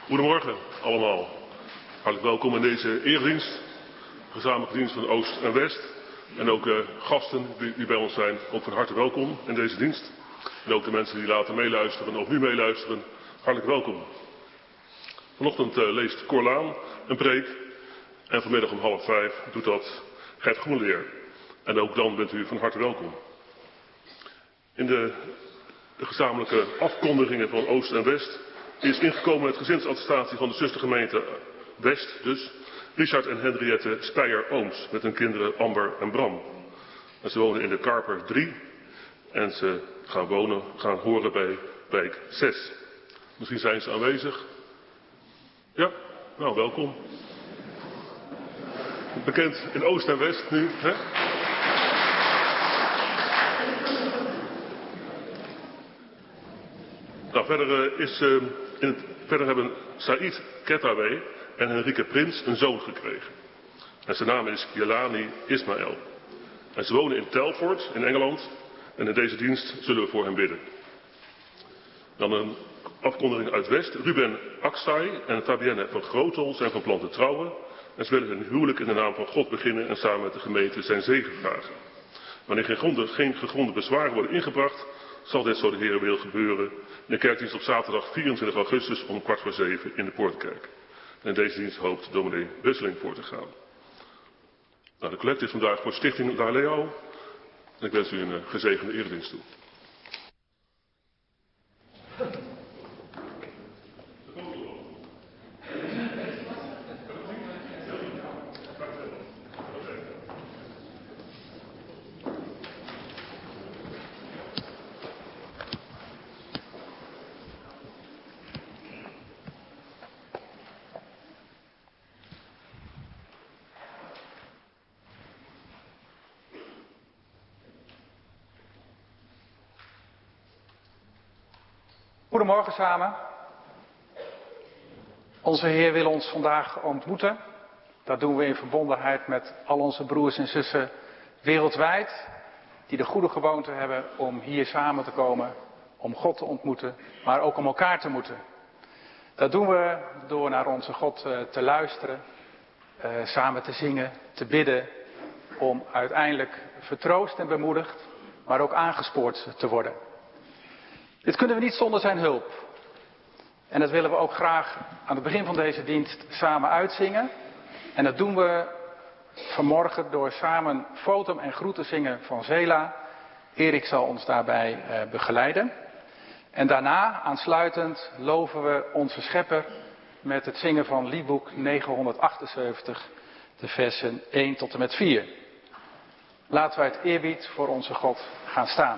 Goedemorgen allemaal. Hartelijk welkom in deze eredienst. Gezamenlijke dienst van Oost en West. En ook gasten die bij ons zijn, ook van harte welkom in deze dienst. En ook de mensen die later meeluisteren of nu meeluisteren, hartelijk welkom. Vanochtend leest Cor Laan een preek. En vanmiddag om 4:30 doet dat Gert Groenleer. En ook dan bent u van harte welkom. In de gezamenlijke afkondigingen van Oost en West is ingekomen het gezinsattestatie van de zustergemeente West, dus Richard en Henriette Speyer-Ooms met hun kinderen Amber en Bram. En ze wonen in de Karper 3 en ze gaan horen bij wijk 6. Misschien zijn ze aanwezig. Ja, nou welkom. Bekend in Oost en West nu, hè? Nou, verder hebben Saïd Kettaway en Henrike Prins een zoon gekregen. En zijn naam is Jelani Ismaël. En ze wonen in Telford in Engeland. En in deze dienst zullen we voor hem bidden. Dan een afkondiging uit West. Ruben Aksai en Fabienne van Grootel zijn van plan te trouwen. En ze willen hun huwelijk in de naam van God beginnen en samen met de gemeente zijn zegen vragen. Wanneer geen gegronde bezwaren worden ingebracht, zal dit zo de Heer wil gebeuren in de kerkdienst op zaterdag 24 augustus om 6:15 in de Poortkerk. En in deze dienst hoopt dominee Wesseling voor te gaan. Nou, de collecte is vandaag voor Stichting Daleo. En ik wens u een gezegende eredienst toe. Goedemorgen samen. Onze Heer wil ons vandaag ontmoeten. Dat doen we in verbondenheid met al onze broers en zussen wereldwijd, die de goede gewoonte hebben om hier samen te komen, om God te ontmoeten, maar ook om elkaar te moeten. Dat doen we door naar onze God te luisteren, samen te zingen, te bidden, om uiteindelijk vertroost en bemoedigd, maar ook aangespoord te worden. Dit kunnen we niet zonder zijn hulp. En dat willen we ook graag aan het begin van deze dienst samen uitzingen. En dat doen we vanmorgen door samen Fotum en Groet te zingen van Zela. Erik zal ons daarbij begeleiden. En daarna, aansluitend, loven we onze Schepper met het zingen van liedboek 978, de versen 1 tot en met 4. Laten wij het eerbied voor onze God gaan staan.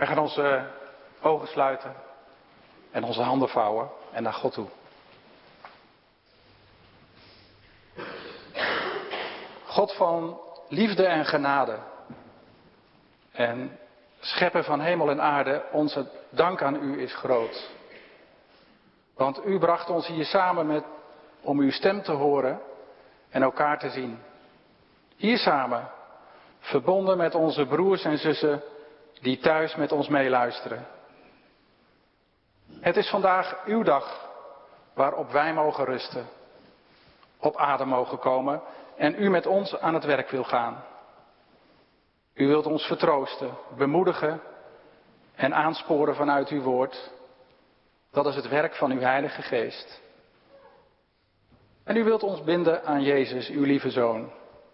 Wij gaan onze ogen sluiten en onze handen vouwen en naar God toe. God van liefde en genade en schepper van hemel en aarde, onze dank aan u is groot. Want u bracht ons hier samen om uw stem te horen en elkaar te zien. Hier samen, verbonden met onze broers en zussen die thuis met ons meeluisteren. Het is vandaag uw dag waarop wij mogen rusten, op adem mogen komen en u met ons aan het werk wil gaan. U wilt ons vertroosten, bemoedigen en aansporen vanuit uw woord. Dat is het werk van uw Heilige Geest. En u wilt ons binden aan Jezus, uw lieve Zoon.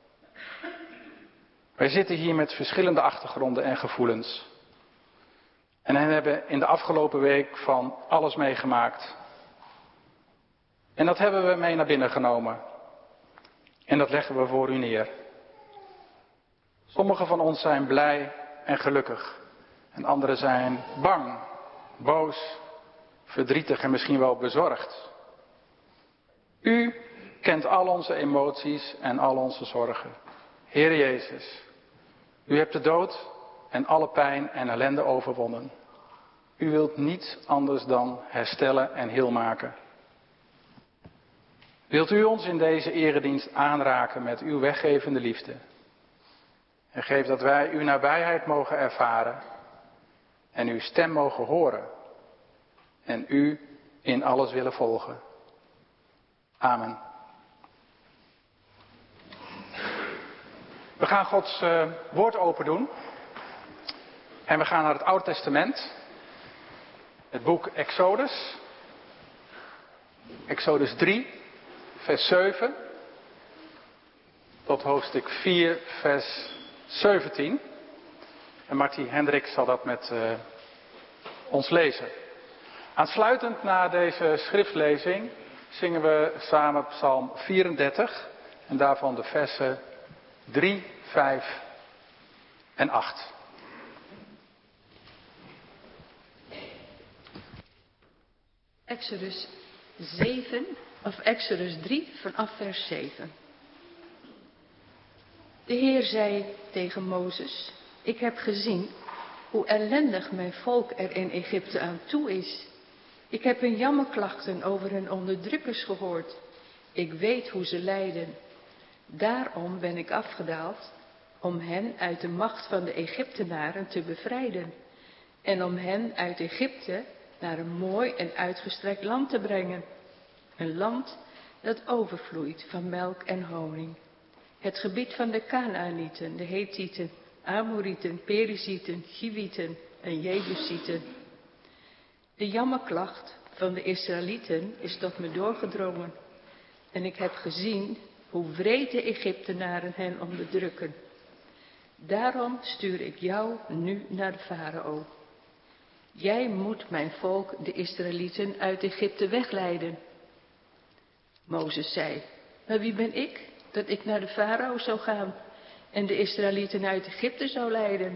Wij zitten hier met verschillende achtergronden en gevoelens. En hebben in de afgelopen week van alles meegemaakt. En dat hebben we mee naar binnen genomen. En dat leggen we voor u neer. Sommigen van ons zijn blij en gelukkig. En anderen zijn bang, boos, verdrietig en misschien wel bezorgd. U kent al onze emoties en al onze zorgen. Heer Jezus, u hebt de dood en alle pijn en ellende overwonnen. U wilt niets anders dan herstellen en heel maken. Wilt u ons in deze eredienst aanraken met uw weggevende liefde? En geef dat wij uw nabijheid mogen ervaren en uw stem mogen horen en u in alles willen volgen. Amen. We gaan Gods woord open doen en we gaan naar het Oude Testament, het boek Exodus. Exodus 3, vers 7 tot hoofdstuk 4, vers 17. En Martie Hendrik zal dat met ons lezen. Aansluitend na deze schriftlezing zingen we samen Psalm 34 en daarvan de versen 3, 5 en 8. Exodus 3 vanaf vers 7. De Heer zei tegen Mozes: ik heb gezien hoe ellendig mijn volk er in Egypte aan toe is. Ik heb hun jammerklachten over hun onderdrukkers gehoord. Ik weet hoe ze lijden. Daarom ben ik afgedaald om hen uit de macht van de Egyptenaren te bevrijden en om hen uit Egypte naar een mooi en uitgestrekt land te brengen. Een land dat overvloeit van melk en honing. Het gebied van de Kanaanieten, de Hethieten, Amorieten, Perizieten, Chiwieten en Jebusieten. De jammerklacht van de Israëlieten is tot me doorgedrongen. En ik heb gezien hoe wreed de Egyptenaren hen onderdrukken. Daarom stuur ik jou nu naar de farao. Jij moet mijn volk, de Israëlieten, uit Egypte wegleiden. Mozes zei: maar wie ben ik, dat ik naar de farao zou gaan en de Israëlieten uit Egypte zou leiden?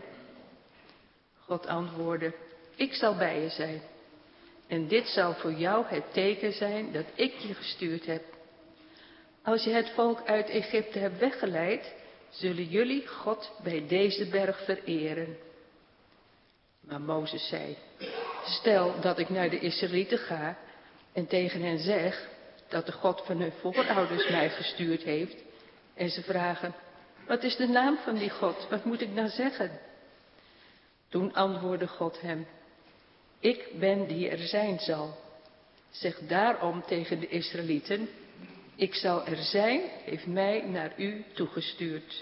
God antwoordde: ik zal bij je zijn. En dit zal voor jou het teken zijn dat ik je gestuurd heb. Als je het volk uit Egypte hebt weggeleid, zullen jullie God bij deze berg vereren. Maar Mozes zei: stel dat ik naar de Israëlieten ga en tegen hen zeg dat de God van hun voorouders mij gestuurd heeft, en ze vragen: wat is de naam van die God? Wat moet ik nou zeggen? Toen antwoordde God hem: ik ben die er zijn zal. Zeg daarom tegen de Israëlieten: ik zal er zijn, heeft mij naar u toegestuurd.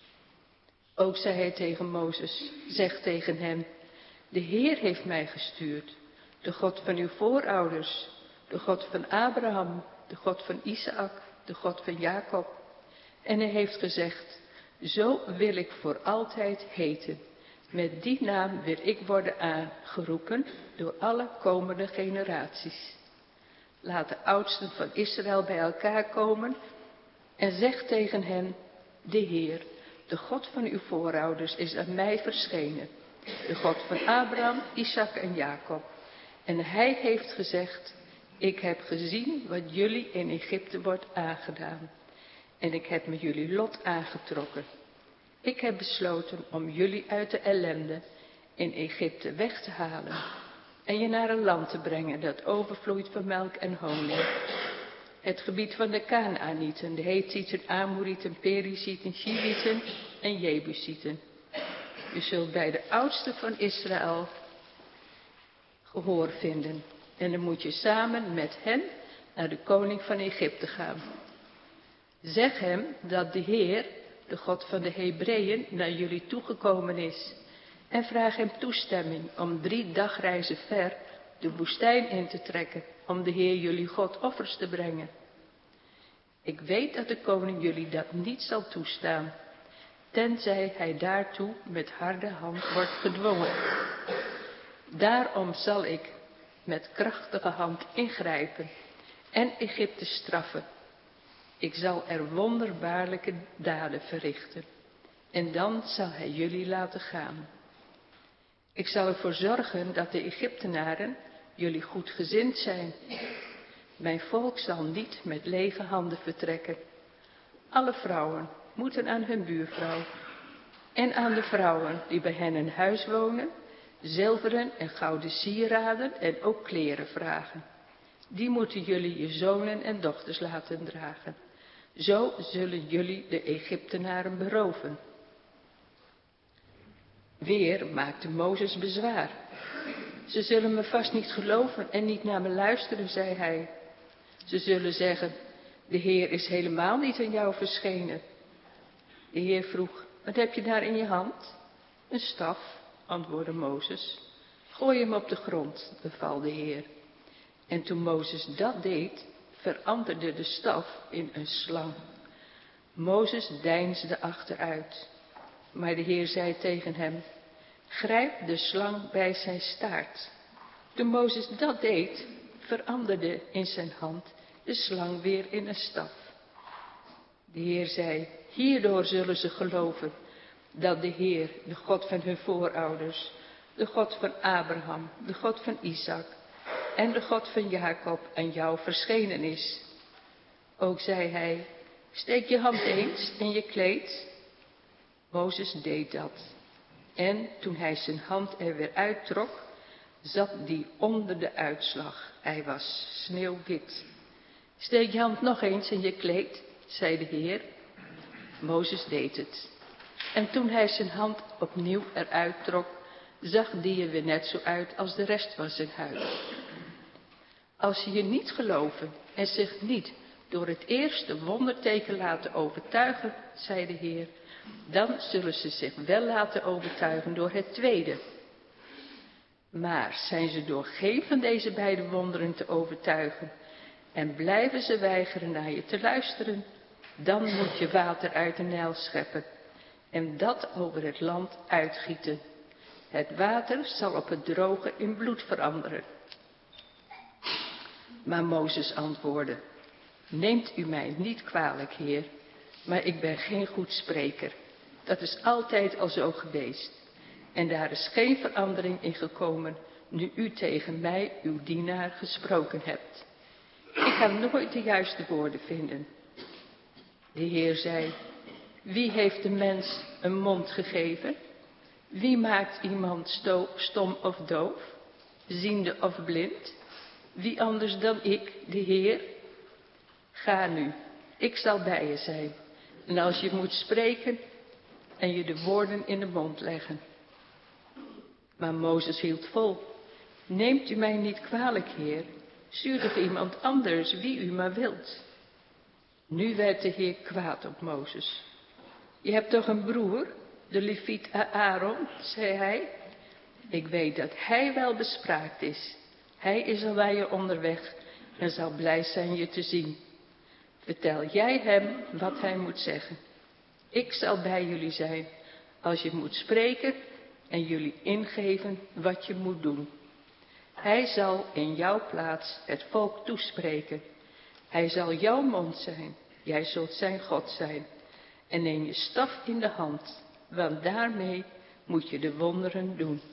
Ook zei hij tegen Mozes: zeg tegen hem: de Heer heeft mij gestuurd, de God van uw voorouders, de God van Abraham, de God van Isaac, de God van Jacob. En hij heeft gezegd: zo wil ik voor altijd heten. Met die naam wil ik worden aangeroepen door alle komende generaties. Laat de oudsten van Israël bij elkaar komen en zeg tegen hen: de Heer, de God van uw voorouders, is aan mij verschenen. de God van Abraham, Isaac en Jacob. En hij heeft gezegd, ik heb gezien wat jullie in Egypte wordt aangedaan. En ik heb met jullie lot aangetrokken. Ik heb besloten om jullie uit de ellende in Egypte weg te halen. En je naar een land te brengen dat overvloeit van melk en honing. Het gebied van de Kanaanieten, de Hethieten, Amorieten, Perizieten, Chivieten en Jebusieten. Je zult bij de oudste van Israël gehoor vinden. En dan moet je samen met hen naar de koning van Egypte gaan. Zeg hem dat de Heer, de God van de Hebreeën, naar jullie toegekomen is. En vraag hem toestemming om 3 dagreizen ver de woestijn in te trekken, om de Heer jullie God offers te brengen. Ik weet dat de koning jullie dat niet zal toestaan, tenzij hij daartoe met harde hand wordt gedwongen. Daarom zal ik met krachtige hand ingrijpen en Egypte straffen. Ik zal er wonderbaarlijke daden verrichten en dan zal hij jullie laten gaan. Ik zal ervoor zorgen dat de Egyptenaren jullie goedgezind zijn. Mijn volk zal niet met lege handen vertrekken. Alle vrouwen moeten aan hun buurvrouw en aan de vrouwen die bij hen in huis wonen, zilveren en gouden sieraden en ook kleren vragen. Die moeten jullie je zonen en dochters laten dragen. Zo zullen jullie de Egyptenaren beroven. Weer maakte Mozes bezwaar. Ze zullen me vast niet geloven en niet naar me luisteren, zei hij. Ze zullen zeggen, de Heer is helemaal niet aan jou verschenen. De Heer vroeg, wat heb je daar in je hand? Een staf, antwoordde Mozes. Gooi hem op de grond, beval de Heer. En toen Mozes dat deed, veranderde de staf in een slang. Mozes deinsde achteruit. Maar de Heer zei tegen hem, grijp de slang bij zijn staart. Toen Mozes dat deed, veranderde in zijn hand de slang weer in een staf. De Heer zei, hierdoor zullen ze geloven dat de Heer, de God van hun voorouders, de God van Abraham, de God van Isaac en de God van Jacob aan jou verschenen is. Ook zei hij, steek je hand eens in je kleed. Mozes deed dat. En toen hij zijn hand er weer uittrok, zat die onder de uitslag. Hij was sneeuwwit. Steek je hand nog eens in je kleed, zei de Heer. Mozes deed het. En toen hij zijn hand opnieuw eruit trok, zag die er weer net zo uit als de rest van zijn huid. Als ze je niet geloven en zich niet door het eerste wonderteken laten overtuigen, zei de Heer, dan zullen ze zich wel laten overtuigen door het tweede. Maar zijn ze door geen van deze beide wonderen te overtuigen en blijven ze weigeren naar je te luisteren, dan moet je water uit de Nijl scheppen en dat over het land uitgieten. Het water zal op het droge in bloed veranderen. Maar Mozes antwoordde, neemt u mij niet kwalijk, Heer, maar ik ben geen goed spreker. Dat is altijd al zo geweest. En daar is geen verandering in gekomen, nu u tegen mij, uw dienaar, gesproken hebt. Ik ga nooit de juiste woorden vinden. De Heer zei, wie heeft de mens een mond gegeven? Wie maakt iemand stom of doof, ziende of blind? Wie anders dan ik, de Heer? Ga nu, ik zal bij je zijn. En als je moet spreken en je de woorden in de mond leggen. Maar Mozes hield vol. Neemt u mij niet kwalijk, Heer. Stuur toch iemand anders, wie u maar wilt. Nu werd de Heer kwaad op Mozes. Je hebt toch een broer, de Leviet Aaron, zei hij. Ik weet dat hij wel bespraakt is. Hij is al bij je onderweg en zal blij zijn je te zien. Vertel jij hem wat hij moet zeggen. Ik zal bij jullie zijn als je moet spreken en jullie ingeven wat je moet doen. Hij zal in jouw plaats het volk toespreken. Hij zal jouw mond zijn, jij zult zijn God zijn. En neem je staf in de hand, want daarmee moet je de wonderen doen.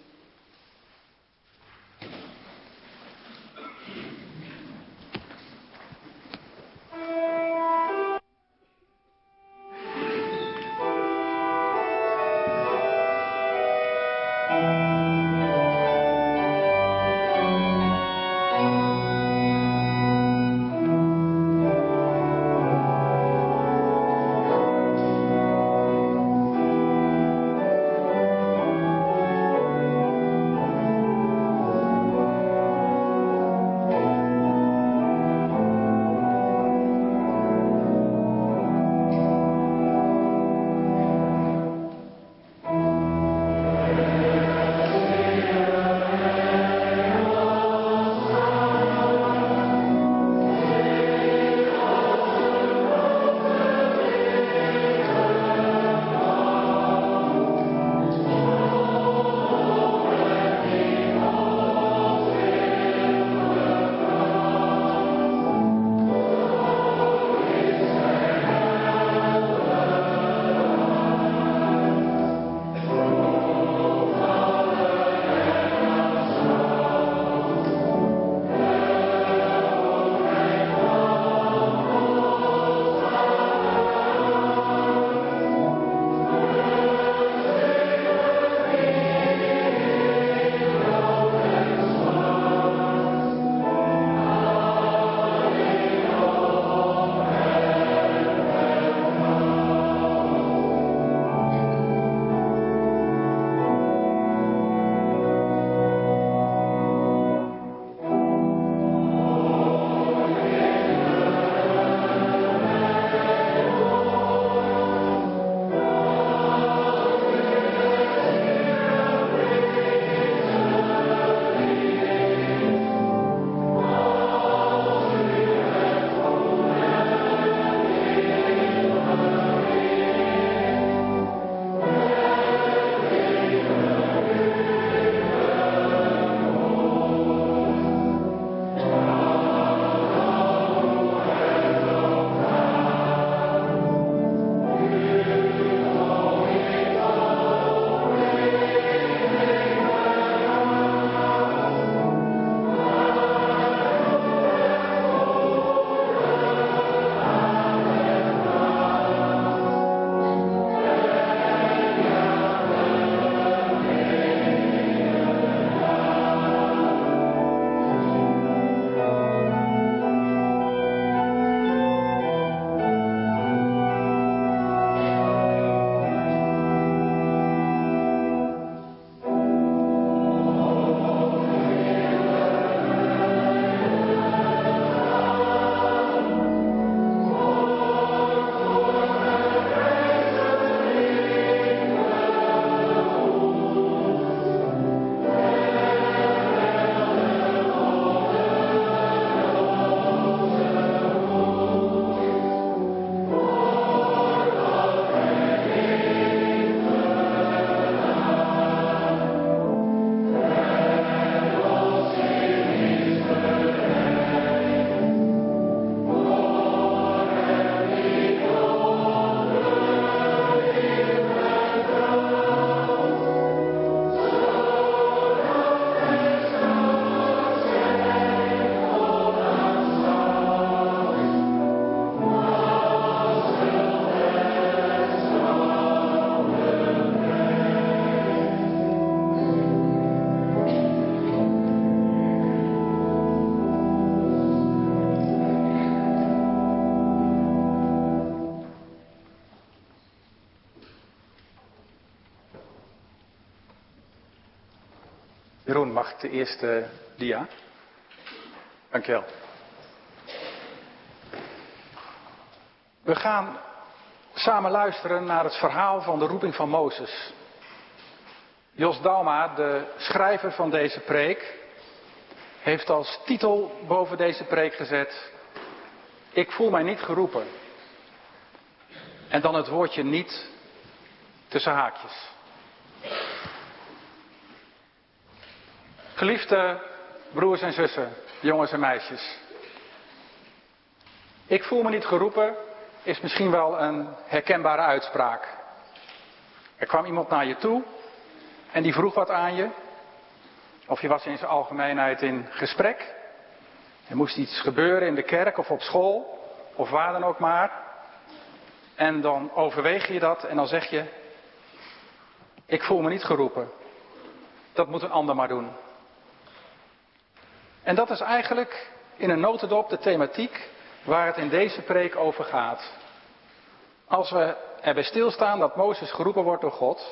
Jeroen, mag ik de eerste dia? Dankjewel. We gaan samen luisteren naar het verhaal van de roeping van Mozes. Jos Dauma, de schrijver van deze preek, heeft als titel boven deze preek gezet: Ik voel mij niet geroepen. En dan het woordje niet tussen haakjes. Geliefde broers en zussen, jongens en meisjes. Ik voel me niet geroepen is misschien wel een herkenbare uitspraak. Er kwam iemand naar je toe en die vroeg wat aan je. Of je was in zijn algemeenheid in gesprek. Er moest iets gebeuren in de kerk of op school, of waar dan ook maar. En dan overweeg je dat en dan zeg je, ik voel me niet geroepen. Dat moet een ander maar doen. En dat is eigenlijk in een notendop de thematiek waar het in deze preek over gaat. Als we erbij stilstaan dat Mozes geroepen wordt door God.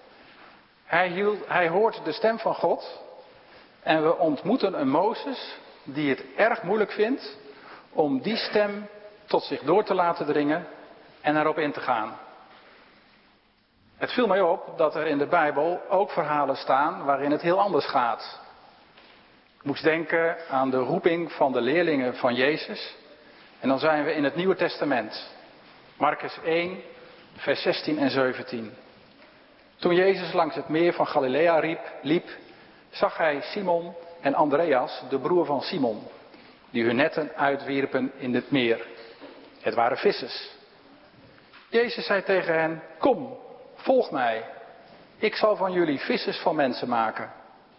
Hij hoort de stem van God. En we ontmoeten een Mozes die het erg moeilijk vindt om die stem tot zich door te laten dringen en erop in te gaan. Het viel mij op dat er in de Bijbel ook verhalen staan waarin het heel anders gaat. Ik moest denken aan de roeping van de leerlingen van Jezus. En dan zijn we in het Nieuwe Testament. Marcus 1, vers 16 en 17. Toen Jezus langs het meer van Galilea liep, zag hij Simon en Andreas, de broer van Simon, die hun netten uitwierpen in het meer. Het waren vissers. Jezus zei tegen hen, kom, volg mij. Ik zal van jullie vissers van mensen maken.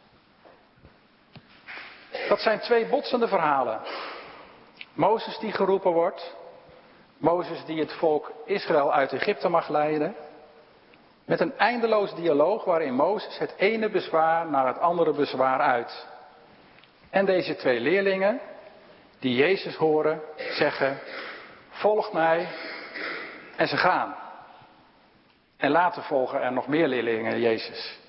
Dat zijn twee botsende verhalen. Mozes die geroepen wordt. Mozes die het volk Israël uit Egypte mag leiden. Met een eindeloos dialoog waarin Mozes het ene bezwaar naar het andere bezwaar uit. En deze twee leerlingen, die Jezus horen, zeggen, volg mij. En ze gaan. En later volgen er nog meer leerlingen Jezus.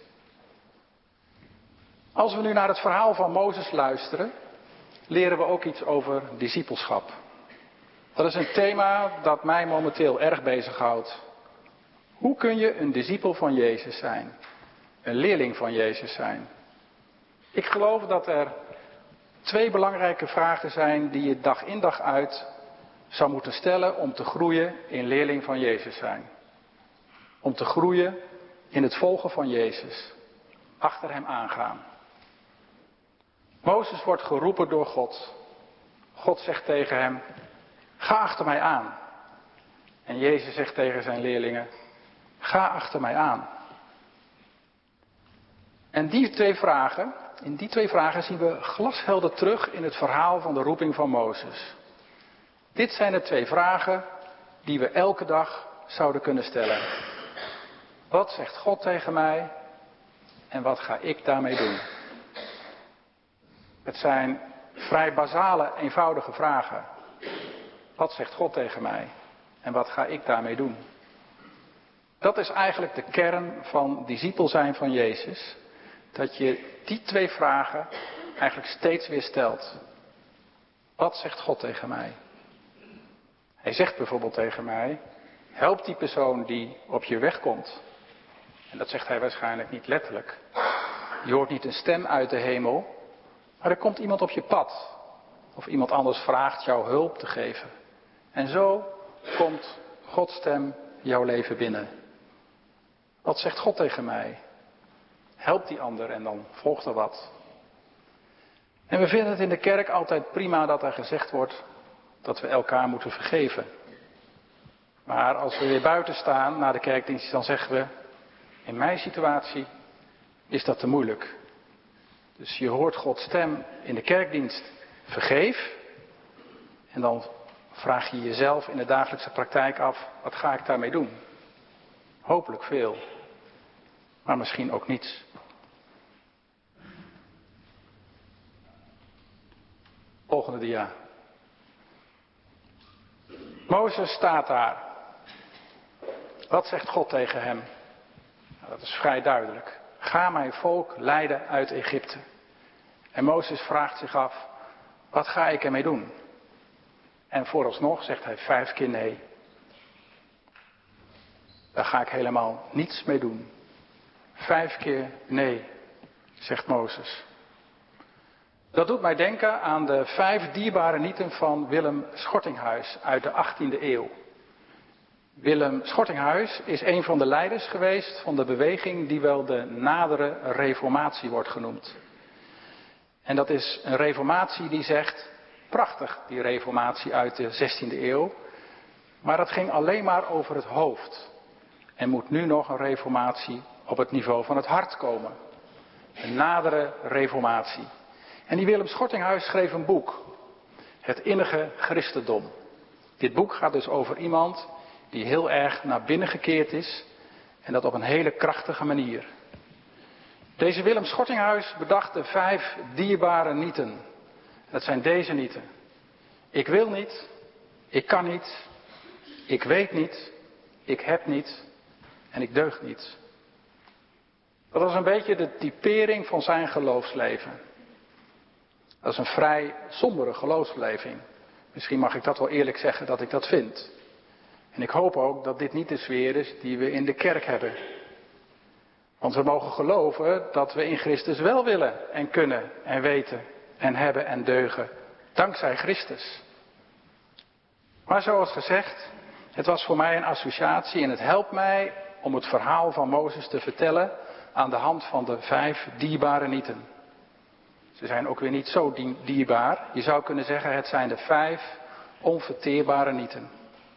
Als we nu naar het verhaal van Mozes luisteren, leren we ook iets over discipelschap. Dat is een thema dat mij momenteel erg bezighoudt. Hoe kun je een discipel van Jezus zijn? Een leerling van Jezus zijn? Ik geloof dat er twee belangrijke vragen zijn die je dag in dag uit zou moeten stellen om te groeien in leerling van Jezus zijn. Om te groeien in het volgen van Jezus. Achter hem aangaan. Mozes wordt geroepen door God. God zegt tegen hem, ga achter mij aan. En Jezus zegt tegen zijn leerlingen, ga achter mij aan. En in die twee vragen zien we glashelder terug in het verhaal van de roeping van Mozes. Dit zijn de twee vragen die we elke dag zouden kunnen stellen. Wat zegt God tegen mij en wat ga ik daarmee doen? Het zijn vrij basale, eenvoudige vragen. Wat zegt God tegen mij en wat ga ik daarmee doen? Dat is eigenlijk de kern van discipel zijn van Jezus. Dat je die twee vragen eigenlijk steeds weer stelt. Wat zegt God tegen mij? Hij zegt bijvoorbeeld tegen mij, help die persoon die op je weg komt. En dat zegt hij waarschijnlijk niet letterlijk. Je hoort niet een stem uit de hemel, maar er komt iemand op je pad. Of iemand anders vraagt jou hulp te geven. En zo komt Gods stem jouw leven binnen. Wat zegt God tegen mij? Help die ander en dan volgt er wat. En we vinden het in de kerk altijd prima dat er gezegd wordt dat we elkaar moeten vergeven. Maar als we weer buiten staan na de kerkdienst, dan zeggen we, in mijn situatie is dat te moeilijk. Dus je hoort Gods stem in de kerkdienst, vergeef. En dan vraag je jezelf in de dagelijkse praktijk af, wat ga ik daarmee doen? Hopelijk veel, maar misschien ook niets. Volgende dia. Mozes staat daar. Wat zegt God tegen hem? Nou, dat is vrij duidelijk. Ga mijn volk leiden uit Egypte. En Mozes vraagt zich af, wat ga ik ermee doen? En vooralsnog zegt hij 5 keer nee. Daar ga ik helemaal niets mee doen. 5 keer nee, zegt Mozes. Dat doet mij denken aan de 5 dierbare nieten van Willem Schortinghuis uit de 18e eeuw. Willem Schortinghuis is een van de leiders geweest van de beweging die wel de nadere reformatie wordt genoemd. En dat is een reformatie die zegt, prachtig die reformatie uit de 16e eeuw, maar dat ging alleen maar over het hoofd. Er moet nu nog een reformatie op het niveau van het hart komen. Een nadere reformatie. En die Willem Schortinghuis schreef een boek. Het innige Christendom. Dit boek gaat dus over iemand die heel erg naar binnen gekeerd is. En dat op een hele krachtige manier. Deze Willem Schortinghuis bedacht de 5 dierbare nieten. Dat zijn deze nieten. Ik wil niet. Ik kan niet. Ik weet niet. Ik heb niet. En ik deug niet. Dat was een beetje de typering van zijn geloofsleven. Dat is een vrij sombere geloofsbeleving. Misschien mag ik dat wel eerlijk zeggen dat ik dat vind. En ik hoop ook dat dit niet de sfeer is die we in de kerk hebben. Want we mogen geloven dat we in Christus wel willen en kunnen en weten en hebben en deugen. Dankzij Christus. Maar zoals gezegd, het was voor mij een associatie en het helpt mij om het verhaal van Mozes te vertellen aan de hand van de 5 dierbare nieten. Ze zijn ook weer niet zo dierbaar. Je zou kunnen zeggen het zijn de 5 onverteerbare nieten.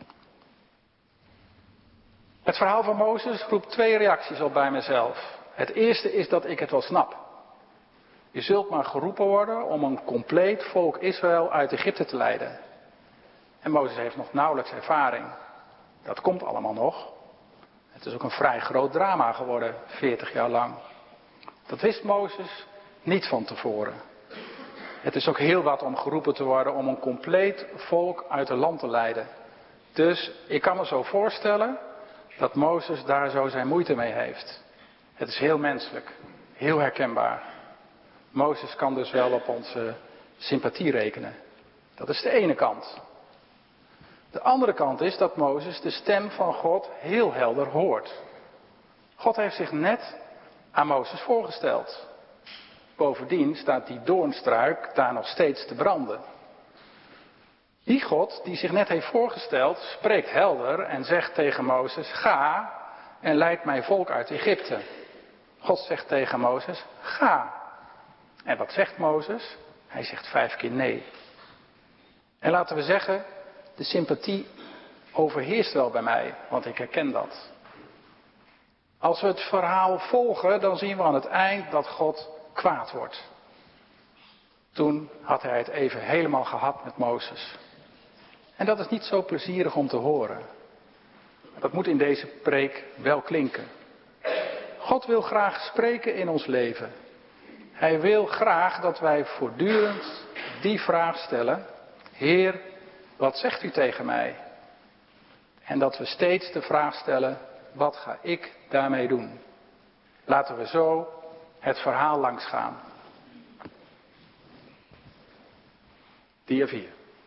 Het verhaal van Mozes roept 2 reacties op bij mezelf. Het eerste is dat ik het wel snap. Je zult maar geroepen worden om een compleet volk Israël uit Egypte te leiden. En Mozes heeft nog nauwelijks ervaring. Dat komt allemaal nog. Het is ook een vrij groot drama geworden, 40 jaar lang. Dat wist Mozes niet van tevoren. Het is ook heel wat om geroepen te worden om een compleet volk uit het land te leiden. Dus ik kan me zo voorstellen dat Mozes daar zo zijn moeite mee heeft. Het is heel menselijk, heel herkenbaar. Mozes kan dus wel op onze sympathie rekenen. Dat is de ene kant. De andere kant is dat Mozes de stem van God heel helder hoort. God heeft zich net aan Mozes voorgesteld. Bovendien staat die doornstruik daar nog steeds te branden. Die God die zich net heeft voorgesteld, spreekt helder en zegt tegen Mozes: ga en leid mijn volk uit Egypte. God zegt tegen Mozes: ga. En wat zegt Mozes? Hij zegt 5 keer nee. En laten we zeggen, de sympathie overheerst wel bij mij, want ik herken dat. Als we het verhaal volgen, dan zien we aan het eind dat God kwaad wordt. Toen had hij het even helemaal gehad met Mozes. En dat is niet zo plezierig om te horen. Dat moet in deze preek wel klinken. God wil graag spreken in ons leven. Hij wil graag dat wij voortdurend die vraag stellen: Heer, wat zegt u tegen mij? En dat we steeds de vraag stellen: wat ga ik daarmee doen? Laten we zo het verhaal langs gaan. Dia 4.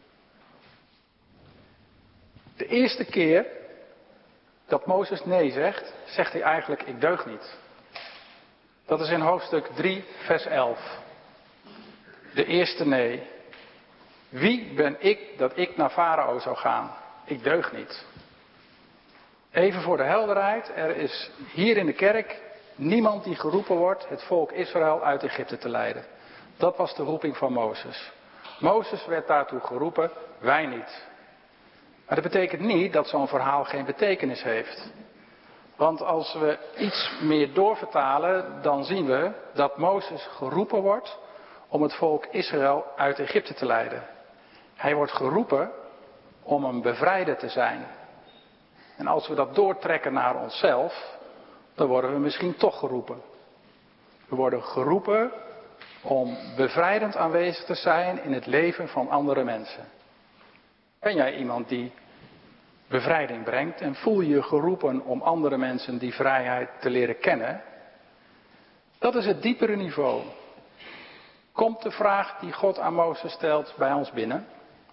De eerste keer dat Mozes nee zegt, zegt hij eigenlijk: ik deug niet. Dat is in hoofdstuk 3, vers 11. De eerste nee. Wie ben ik dat ik naar Farao zou gaan? Ik deug niet. Even voor de helderheid, er is hier in de kerk niemand die geroepen wordt het volk Israël uit Egypte te leiden. Dat was de roeping van Mozes. Mozes werd daartoe geroepen, wij niet. Maar dat betekent niet dat zo'n verhaal geen betekenis heeft. Want als we iets meer doorvertalen, dan zien we dat Mozes geroepen wordt om het volk Israël uit Egypte te leiden. Hij wordt geroepen om een bevrijder te zijn. En als we dat doortrekken naar onszelf, dan worden we misschien toch geroepen. We worden geroepen om bevrijdend aanwezig te zijn in het leven van andere mensen. Ben jij iemand die bevrijding brengt en voel je je geroepen om andere mensen die vrijheid te leren kennen? Dat is het diepere niveau. Komt de vraag die God aan Mozes stelt bij ons binnen?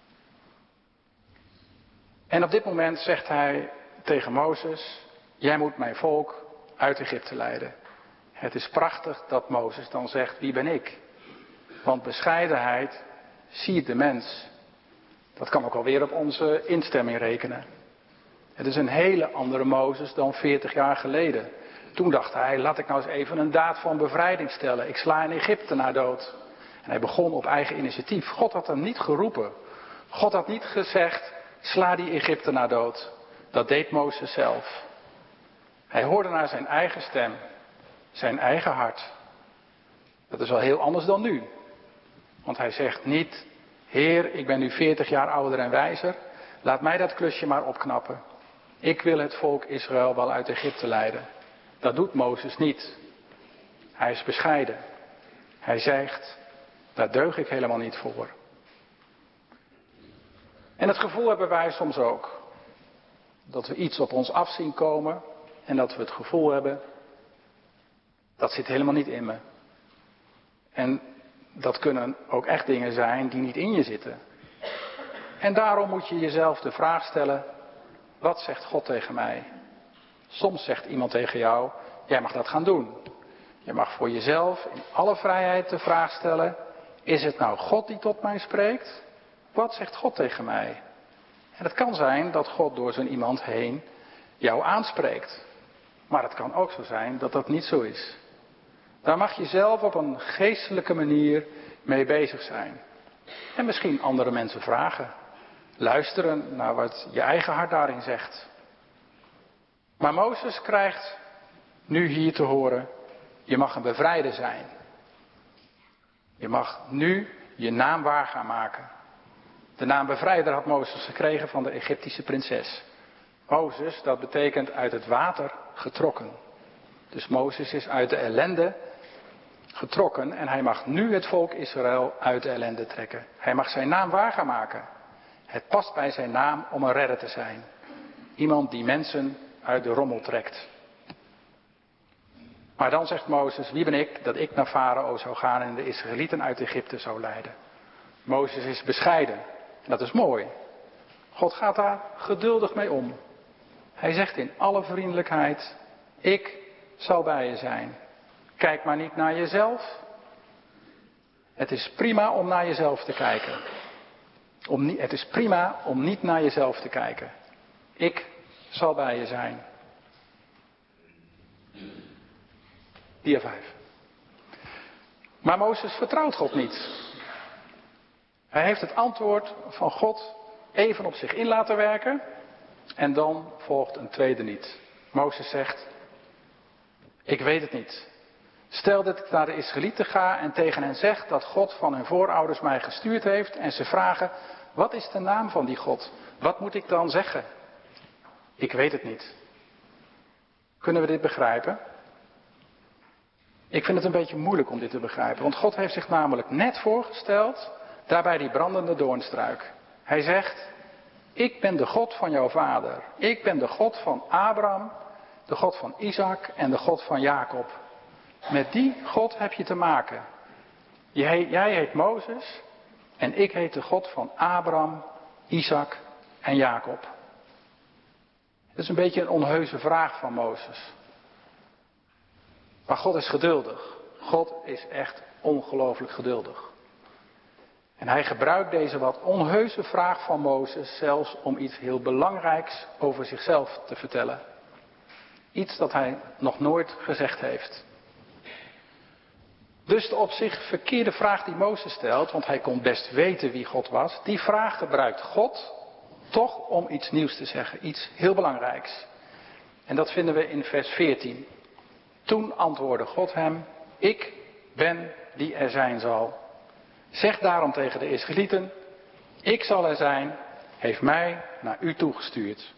En op dit moment zegt hij tegen Mozes: jij moet mijn volk uit Egypte leiden. Het is prachtig dat Mozes dan zegt: wie ben ik? Want bescheidenheid ziet de mens. Dat kan ook alweer op onze instemming rekenen. Het is een hele andere Mozes dan 40 jaar geleden. Toen dacht hij: laat ik nou eens even een daad van bevrijding stellen. Ik sla een Egyptenaar dood. En hij begon op eigen initiatief. God had hem niet geroepen. God had niet gezegd: sla die Egyptenaar dood. Dat deed Mozes zelf. Hij hoorde naar zijn eigen stem. zijn eigen hart. Dat is wel heel anders dan nu. Want hij zegt niet, Heer, ik ben nu 40 jaar ouder en wijzer. Laat mij dat klusje maar opknappen. Ik wil het volk Israël wel uit Egypte leiden. Dat doet Mozes niet. Hij is bescheiden. Hij zegt, daar deug ik helemaal niet voor. En het gevoel hebben wij soms ook. Dat we iets op ons af zien komen. En dat we het gevoel hebben, dat zit helemaal niet in me. En dat kunnen ook echt dingen zijn die niet in je zitten. En daarom moet je jezelf de vraag stellen, wat zegt God tegen mij? Soms zegt iemand tegen jou, jij mag dat gaan doen. Je mag voor jezelf in alle vrijheid de vraag stellen, is het nou God die tot mij spreekt? Wat zegt God tegen mij? En het kan zijn dat God door zo'n iemand heen jou aanspreekt. Maar het kan ook zo zijn dat dat niet zo is. Daar mag je zelf op een geestelijke manier mee bezig zijn. En misschien andere mensen vragen. Luisteren naar wat je eigen hart daarin zegt. Maar Mozes krijgt nu hier te horen, je mag een bevrijder zijn. Je mag nu je naam waar gaan maken. De naam bevrijder had Mozes gekregen van de Egyptische prinses. Mozes, dat betekent uit het water getrokken. Dus Mozes is uit de ellende getrokken en hij mag nu het volk Israël uit de ellende trekken. Hij mag zijn naam waar gaan maken. Het past bij zijn naam om een redder te zijn. Iemand die mensen uit de rommel trekt. Maar dan zegt Mozes, wie ben ik dat ik naar Farao zou gaan en de Israëlieten uit Egypte zou leiden. Mozes is bescheiden. En dat is mooi. God gaat daar geduldig mee om. Hij zegt in alle vriendelijkheid, ik zal bij je zijn. Kijk maar niet naar jezelf. Het is prima om naar jezelf te kijken. Het is prima om niet naar jezelf te kijken. Ik zal bij je zijn. Dia 5. Maar Mozes vertrouwt God niet. Hij heeft het antwoord van God even op zich in laten werken. En dan volgt een tweede niet. Mozes zegt, ik weet het niet. Stel dat ik naar de Israëlieten ga en tegen hen zeg dat God van hun voorouders mij gestuurd heeft. En ze vragen, wat is de naam van die God? Wat moet ik dan zeggen? Ik weet het niet. Kunnen we dit begrijpen? Ik vind het een beetje moeilijk om dit te begrijpen. Want God heeft zich namelijk net voorgesteld, daarbij die brandende doornstruik. Hij zegt, ik ben de God van jouw vader. Ik ben de God van Abraham, de God van Isaac en de God van Jacob. Met die God heb je te maken. Jij heet Mozes en ik heet de God van Abraham, Isaac en Jacob. Dat is een beetje een onheuse vraag van Mozes. Maar God is geduldig. God is echt ongelooflijk geduldig. En hij gebruikt deze wat onheuse vraag van Mozes zelfs om iets heel belangrijks over zichzelf te vertellen. Iets dat hij nog nooit gezegd heeft. Dus de op zich verkeerde vraag die Mozes stelt, want hij kon best weten wie God was, die vraag gebruikt God toch om iets nieuws te zeggen, iets heel belangrijks. En dat vinden we in vers 14. Toen antwoordde God hem, ik ben die er zijn zal. Zeg daarom tegen de Israëlieten, ik zal er zijn, heeft mij naar u toegestuurd.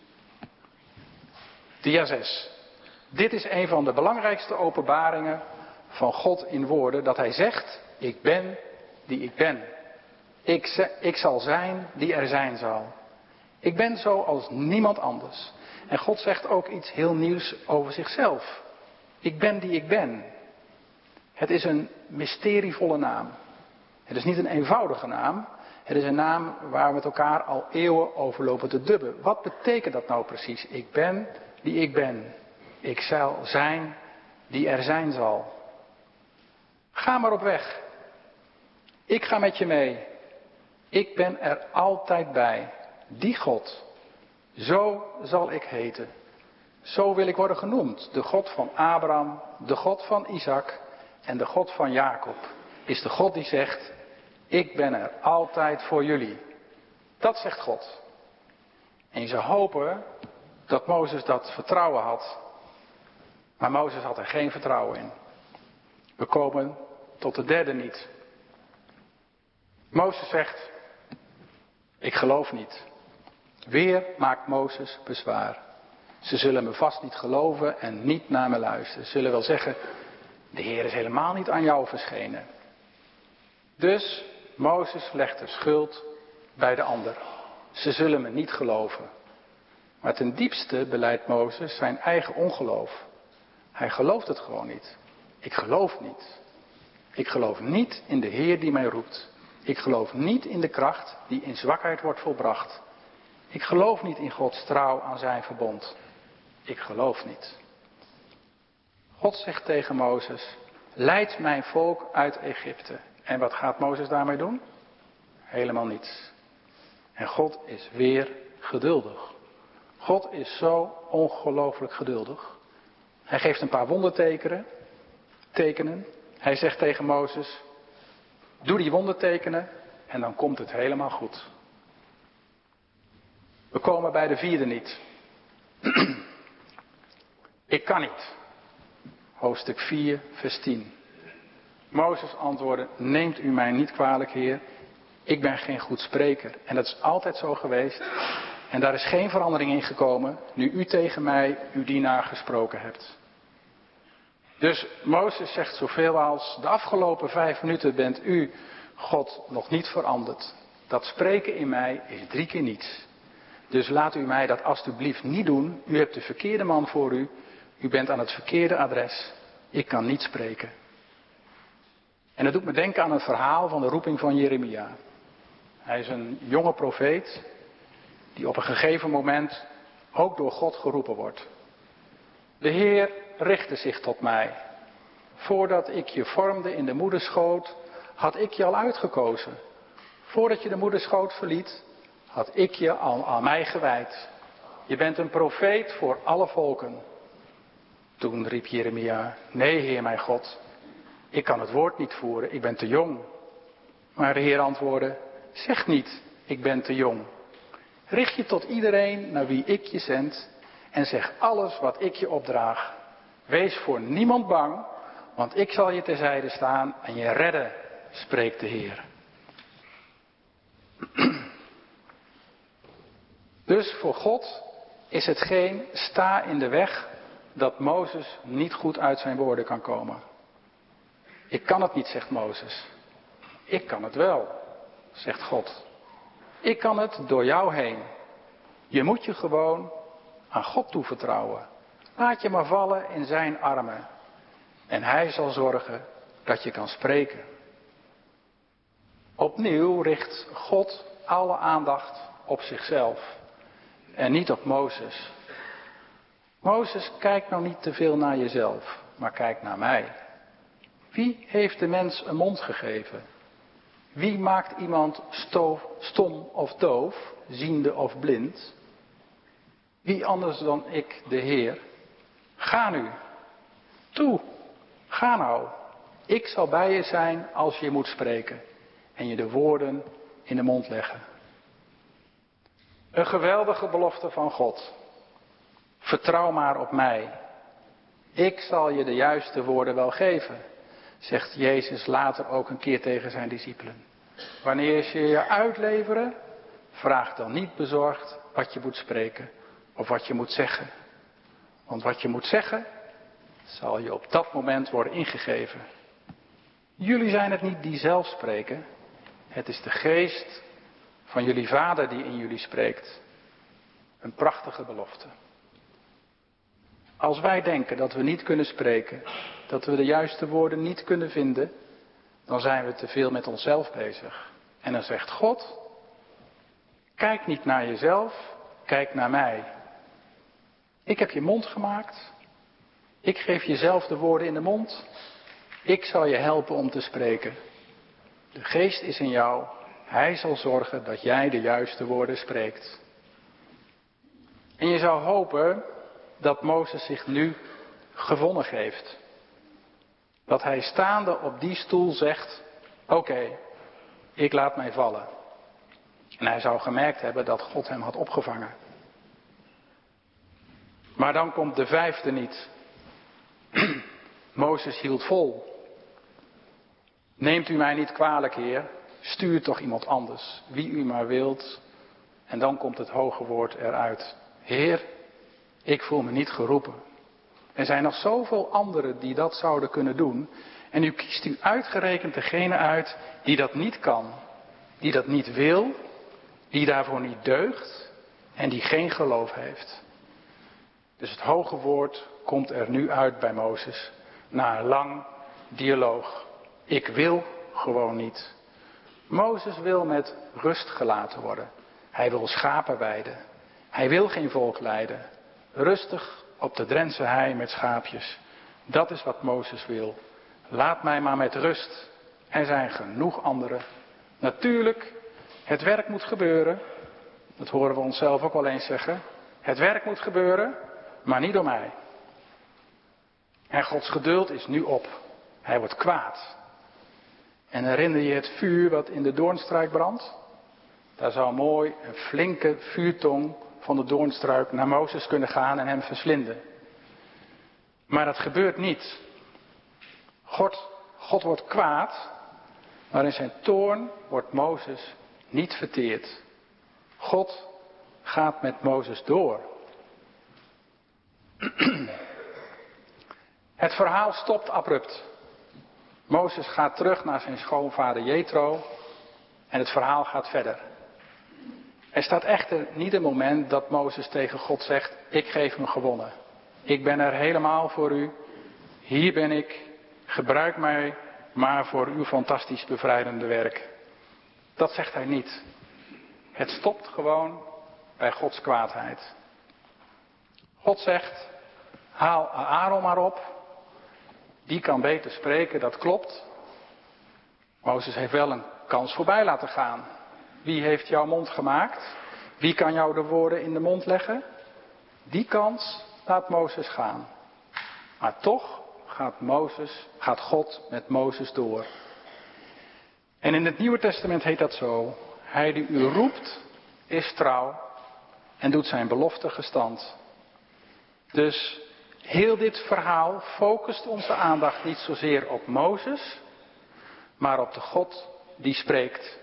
Dia 6. Dit is een van de belangrijkste openbaringen van God in woorden, dat hij zegt, ik ben die ik ben. Ik zal zijn die er zijn zal. Ik ben zoals niemand anders. En God zegt ook iets heel nieuws over zichzelf. Ik ben die ik ben. Het is een mysterievolle naam. Het is niet een eenvoudige naam. Het is een naam waar we met elkaar al eeuwen over lopen te dubben. Wat betekent dat nou precies? Ik ben die ik ben. Ik zal zijn die er zijn zal. Ga maar op weg. Ik ga met je mee. Ik ben er altijd bij. Die God. Zo zal ik heten. Zo wil ik worden genoemd. De God van Abraham, de God van Isaac en de God van Jacob. Is de God die zegt, ik ben er altijd voor jullie. Dat zegt God. En je zou hopen dat Mozes dat vertrouwen had. Maar Mozes had er geen vertrouwen in. We komen tot de derde niet. Mozes zegt, ik geloof niet. Weer maakt Mozes bezwaar. Ze zullen me vast niet geloven en niet naar me luisteren. Ze zullen wel zeggen, de Heer is helemaal niet aan jou verschenen. Dus Mozes legt de schuld bij de ander. Ze zullen me niet geloven. Maar ten diepste belijdt Mozes zijn eigen ongeloof. Hij gelooft het gewoon niet. Ik geloof niet. Ik geloof niet in de Heer die mij roept. Ik geloof niet in de kracht die in zwakheid wordt volbracht. Ik geloof niet in Gods trouw aan zijn verbond. Ik geloof niet. God zegt tegen Mozes, leid mijn volk uit Egypte. En wat gaat Mozes daarmee doen? Helemaal niets. En God is weer geduldig. God is zo ongelooflijk geduldig. Hij geeft een paar wondertekenen. Hij zegt tegen Mozes, doe die wondertekenen en dan komt het helemaal goed. We komen bij de vierde niet. Ik kan niet. Hoofdstuk 4, vers 10. Mozes antwoordde, neemt u mij niet kwalijk, Heer. Ik ben geen goed spreker. En dat is altijd zo geweest. En daar is geen verandering in gekomen, nu u tegen mij, uw dienaar, gesproken hebt. Dus Mozes zegt zoveel als, de afgelopen 5 minuten bent u, God, nog niet veranderd. Dat spreken in mij is 3 keer niets. Dus laat u mij dat alstublieft niet doen. U hebt de verkeerde man voor u. U bent aan het verkeerde adres. Ik kan niet spreken. En dat doet me denken aan het verhaal van de roeping van Jeremia. Hij is een jonge profeet die op een gegeven moment ook door God geroepen wordt. De Heer richtte zich tot mij. Voordat ik je vormde in de moederschoot, had ik je al uitgekozen. Voordat je de moederschoot verliet, had ik je al aan mij gewijd. Je bent een profeet voor alle volken. Toen riep Jeremia, nee, Heer mijn God, ik kan het woord niet voeren, ik ben te jong. Maar de Heer antwoordde, zeg niet, ik ben te jong. Richt je tot iedereen naar wie ik je zend en zeg alles wat ik je opdraag. Wees voor niemand bang, want ik zal je terzijde staan en je redden, spreekt de Heer. Dus voor God is het geen sta in de weg dat Mozes niet goed uit zijn woorden kan komen. Ik kan het niet, zegt Mozes. Ik kan het wel, zegt God. Ik kan het door jou heen. Je moet je gewoon aan God toevertrouwen. Laat je maar vallen in zijn armen. En hij zal zorgen dat je kan spreken. Opnieuw richt God alle aandacht op zichzelf. En niet op Mozes. Mozes, kijk nou niet te veel naar jezelf, maar kijk naar mij. Wie heeft de mens een mond gegeven? Wie maakt iemand stom of doof, ziende of blind? Wie anders dan ik, de Heer? Ga nu. Toe, ga nou. Ik zal bij je zijn als je moet spreken en je de woorden in de mond leggen. Een geweldige belofte van God. Vertrouw maar op mij. Ik zal je de juiste woorden wel geven, zegt Jezus later ook een keer tegen zijn discipelen. Wanneer ze je uitleveren, vraag dan niet bezorgd wat je moet spreken of wat je moet zeggen. Want wat je moet zeggen, zal je op dat moment worden ingegeven. Jullie zijn het niet die zelf spreken. Het is de geest van jullie Vader die in jullie spreekt. Een prachtige belofte. Als wij denken dat we niet kunnen spreken, dat we de juiste woorden niet kunnen vinden, dan zijn we te veel met onszelf bezig. En dan zegt God, kijk niet naar jezelf, kijk naar mij. Ik heb je mond gemaakt. Ik geef jezelf de woorden in de mond. Ik zal je helpen om te spreken. De geest is in jou. Hij zal zorgen dat jij de juiste woorden spreekt. En je zou hopen dat Mozes zich nu gewonnen geeft. Dat hij staande op die stoel zegt, oké, ik laat mij vallen. En hij zou gemerkt hebben dat God hem had opgevangen. Maar dan komt de vijfde niet. Mozes hield vol. Neemt u mij niet kwalijk, Heer, stuur toch iemand anders, wie u maar wilt. En dan komt het hoge woord eruit. Heer, ik voel me niet geroepen. Er zijn nog zoveel anderen die dat zouden kunnen doen. En u kiest u uitgerekend degene uit die dat niet kan, die dat niet wil, die daarvoor niet deugt en die geen geloof heeft. Dus het hoge woord komt er nu uit bij Mozes, na een lang dialoog. Ik wil gewoon niet. Mozes wil met rust gelaten worden. Hij wil schapen weiden. Hij wil geen volk leiden. Rustig op de Drentse hei met schaapjes. Dat is wat Mozes wil. Laat mij maar met rust. Er zijn genoeg anderen. Natuurlijk, het werk moet gebeuren. Dat horen we onszelf ook wel eens zeggen. Het werk moet gebeuren, maar niet door mij. En Gods geduld is nu op. Hij wordt kwaad. En herinner je het vuur wat in de doornstruik brandt? Daar zou mooi een flinke vuurtong van de doornstruik naar Mozes kunnen gaan en hem verslinden. Maar dat gebeurt niet. God wordt kwaad, maar in zijn toorn wordt Mozes niet verteerd. God gaat met Mozes door. Het verhaal stopt abrupt. Mozes gaat terug naar zijn schoonvader Jethro en het verhaal gaat verder. Er staat echter niet een moment dat Mozes tegen God zegt, ik geef me gewonnen. Ik ben er helemaal voor u. Hier ben ik. Gebruik mij maar voor uw fantastisch bevrijdende werk. Dat zegt hij niet. Het stopt gewoon bij Gods kwaadheid. God zegt, haal Aaron maar op. Die kan beter spreken, dat klopt. Mozes heeft wel een kans voorbij laten gaan. Wie heeft jouw mond gemaakt? Wie kan jou de woorden in de mond leggen? Die kans laat Mozes gaan. Maar toch gaat God met Mozes door. En in het Nieuwe Testament heet dat zo. Hij die u roept, is trouw en doet zijn belofte gestand. Dus heel dit verhaal focust onze aandacht niet zozeer op Mozes, maar op de God die spreekt.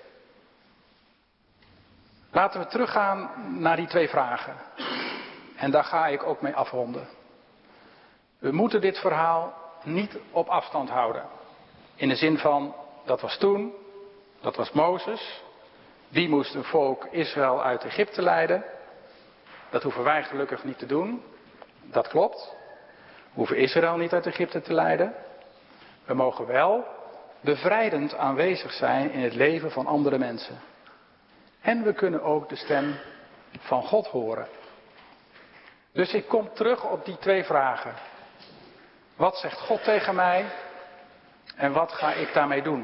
Laten we teruggaan naar die 2 vragen. En daar ga ik ook mee afronden. We moeten dit verhaal niet op afstand houden. In de zin van, dat was toen, dat was Mozes. Die moest een volk Israël uit Egypte leiden. Dat hoeven wij gelukkig niet te doen. Dat klopt. We hoeven Israël niet uit Egypte te leiden. We mogen wel bevrijdend aanwezig zijn in het leven van andere mensen. En we kunnen ook de stem van God horen. Dus ik kom terug op die 2 vragen. Wat zegt God tegen mij? En wat ga ik daarmee doen?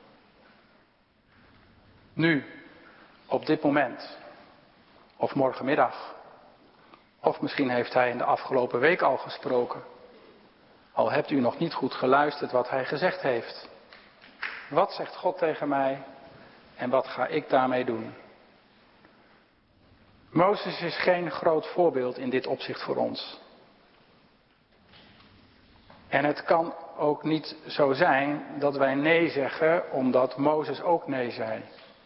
Nu, op dit moment. Of morgenmiddag. Of misschien heeft hij in de afgelopen week al gesproken. Al hebt u nog niet goed geluisterd wat hij gezegd heeft. Wat zegt God tegen mij? En wat ga ik daarmee doen? Mozes is geen groot voorbeeld in dit opzicht voor ons. En het kan ook niet zo zijn dat wij nee zeggen omdat Mozes ook nee zei.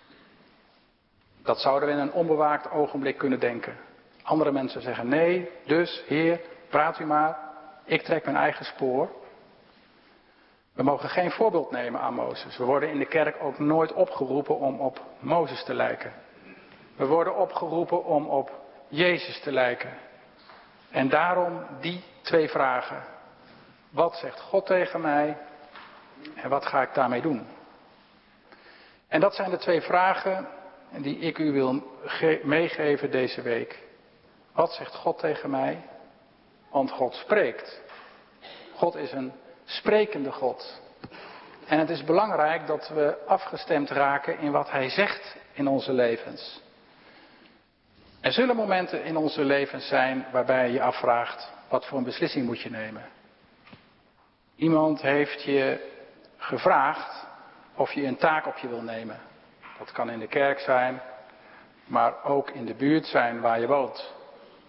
Dat zouden we in een onbewaakt ogenblik kunnen denken. Andere mensen zeggen nee, dus Heer, praat u maar, ik trek mijn eigen spoor. We mogen geen voorbeeld nemen aan Mozes. We worden in de kerk ook nooit opgeroepen om op Mozes te lijken. We worden opgeroepen om op Jezus te lijken. En daarom die 2 vragen. Wat zegt God tegen mij en wat ga ik daarmee doen? En dat zijn de 2 vragen die ik u wil meegeven deze week. Wat zegt God tegen mij? Want God spreekt. God is een sprekende God. En het is belangrijk dat we afgestemd raken in wat Hij zegt in onze levens. Er zullen momenten in onze levens zijn waarbij je je afvraagt, wat voor een beslissing moet je nemen? Iemand heeft je gevraagd of je een taak op je wil nemen. Dat kan in de kerk zijn, maar ook in de buurt zijn waar je woont.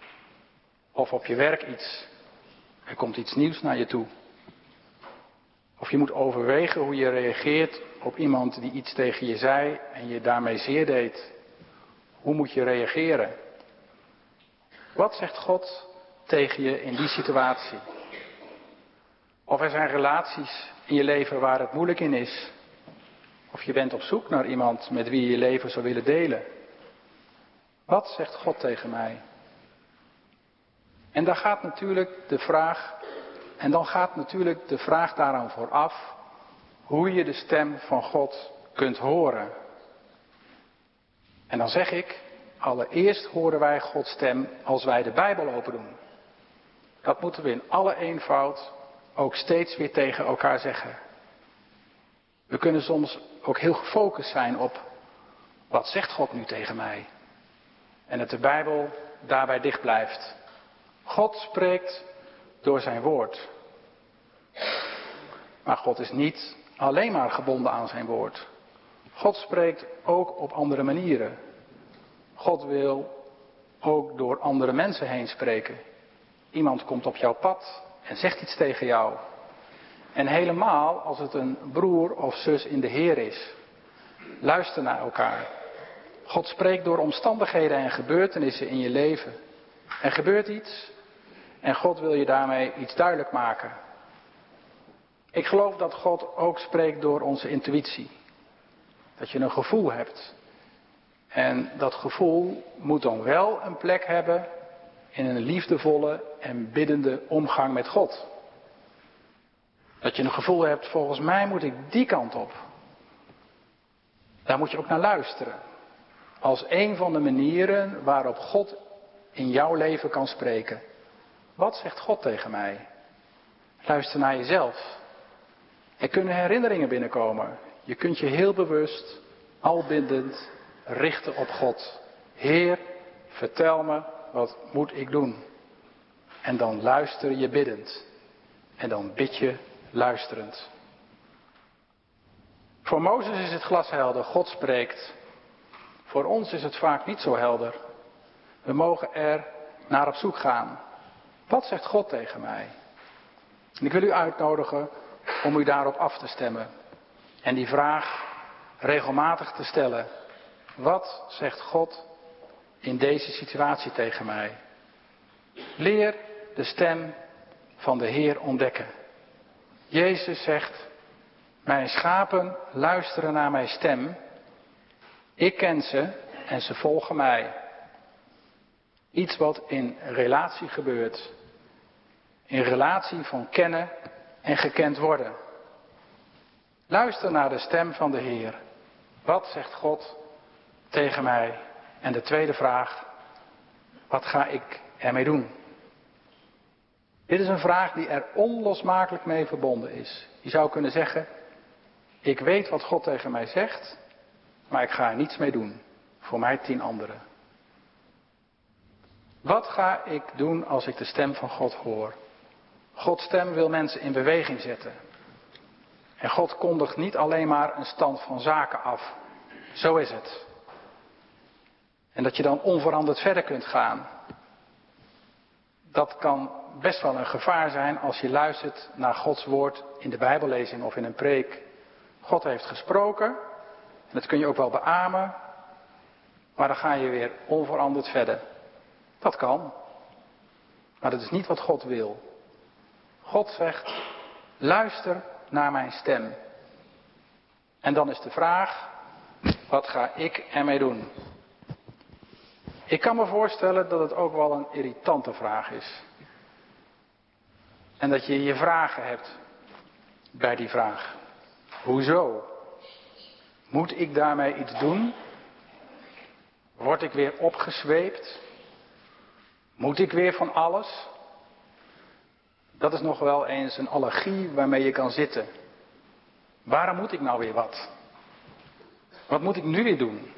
Of op je werk iets. Er komt iets nieuws naar je toe. Of je moet overwegen hoe je reageert op iemand die iets tegen je zei en je daarmee zeer deed. Hoe moet je reageren? Wat zegt God tegen je in die situatie? Of er zijn relaties in je leven waar het moeilijk in is. Of je bent op zoek naar iemand met wie je je leven zou willen delen. Wat zegt God tegen mij? En dan gaat natuurlijk de vraag daaraan vooraf hoe je de stem van God kunt horen. En dan zeg ik, allereerst horen wij Gods stem als wij de Bijbel open doen. Dat moeten we in alle eenvoud ook steeds weer tegen elkaar zeggen. We kunnen soms ook heel gefocust zijn op, wat zegt God nu tegen mij? En dat de Bijbel daarbij dicht blijft. God spreekt door zijn woord. Maar God is niet alleen maar gebonden aan zijn woord. God spreekt ook op andere manieren. God wil ook door andere mensen heen spreken. Iemand komt op jouw pad en zegt iets tegen jou. En helemaal als het een broer of zus in de Heer is. Luister naar elkaar. God spreekt door omstandigheden en gebeurtenissen in je leven. Er gebeurt iets en God wil je daarmee iets duidelijk maken. Ik geloof dat God ook spreekt door onze intuïtie. Dat je een gevoel hebt. En dat gevoel moet dan wel een plek hebben in een liefdevolle en biddende omgang met God. Dat je een gevoel hebt, volgens mij moet ik die kant op. Daar moet je ook naar luisteren. Als een van de manieren waarop God in jouw leven kan spreken. Wat zegt God tegen mij? Luister naar jezelf. Er kunnen herinneringen binnenkomen. Je kunt je heel bewust, albindend richten op God. Heer, vertel me, wat moet ik doen? En dan luister je biddend. En dan bid je luisterend. Voor Mozes is het glashelder, God spreekt. Voor ons is het vaak niet zo helder. We mogen er naar op zoek gaan. Wat zegt God tegen mij? En ik wil u uitnodigen om u daarop af te stemmen. En die vraag regelmatig te stellen. Wat zegt God in deze situatie tegen mij? Leer de stem van de Heer ontdekken. Jezus zegt, mijn schapen luisteren naar mijn stem. Ik ken ze en ze volgen mij. Iets wat in relatie gebeurt. In relatie van kennen en gekend worden. Luister naar de stem van de Heer. Wat zegt God tegen mij? En de tweede vraag, wat ga ik ermee doen? Dit is een vraag die er onlosmakelijk mee verbonden is. Je zou kunnen zeggen, ik weet wat God tegen mij zegt, maar ik ga er niets mee doen. Voor mij 10 anderen. Wat ga ik doen als ik de stem van God hoor? Gods stem wil mensen in beweging zetten. En God kondigt niet alleen maar een stand van zaken af. Zo is het. En dat je dan onveranderd verder kunt gaan. Dat kan best wel een gevaar zijn als je luistert naar Gods woord in de Bijbellezing of in een preek. God heeft gesproken. En dat kun je ook wel beamen. Maar dan ga je weer onveranderd verder. Dat kan. Maar dat is niet wat God wil. God zegt, luister naar mijn stem. En dan is de vraag, wat ga ik ermee doen? Ik kan me voorstellen dat het ook wel een irritante vraag is. En dat je je vragen hebt bij die vraag. Hoezo? Moet ik daarmee iets doen? Word ik weer opgezweept? Moet ik weer van alles? Dat is nog wel eens een allergie waarmee je kan zitten. Waarom moet ik nou weer wat? Wat moet ik nu weer doen?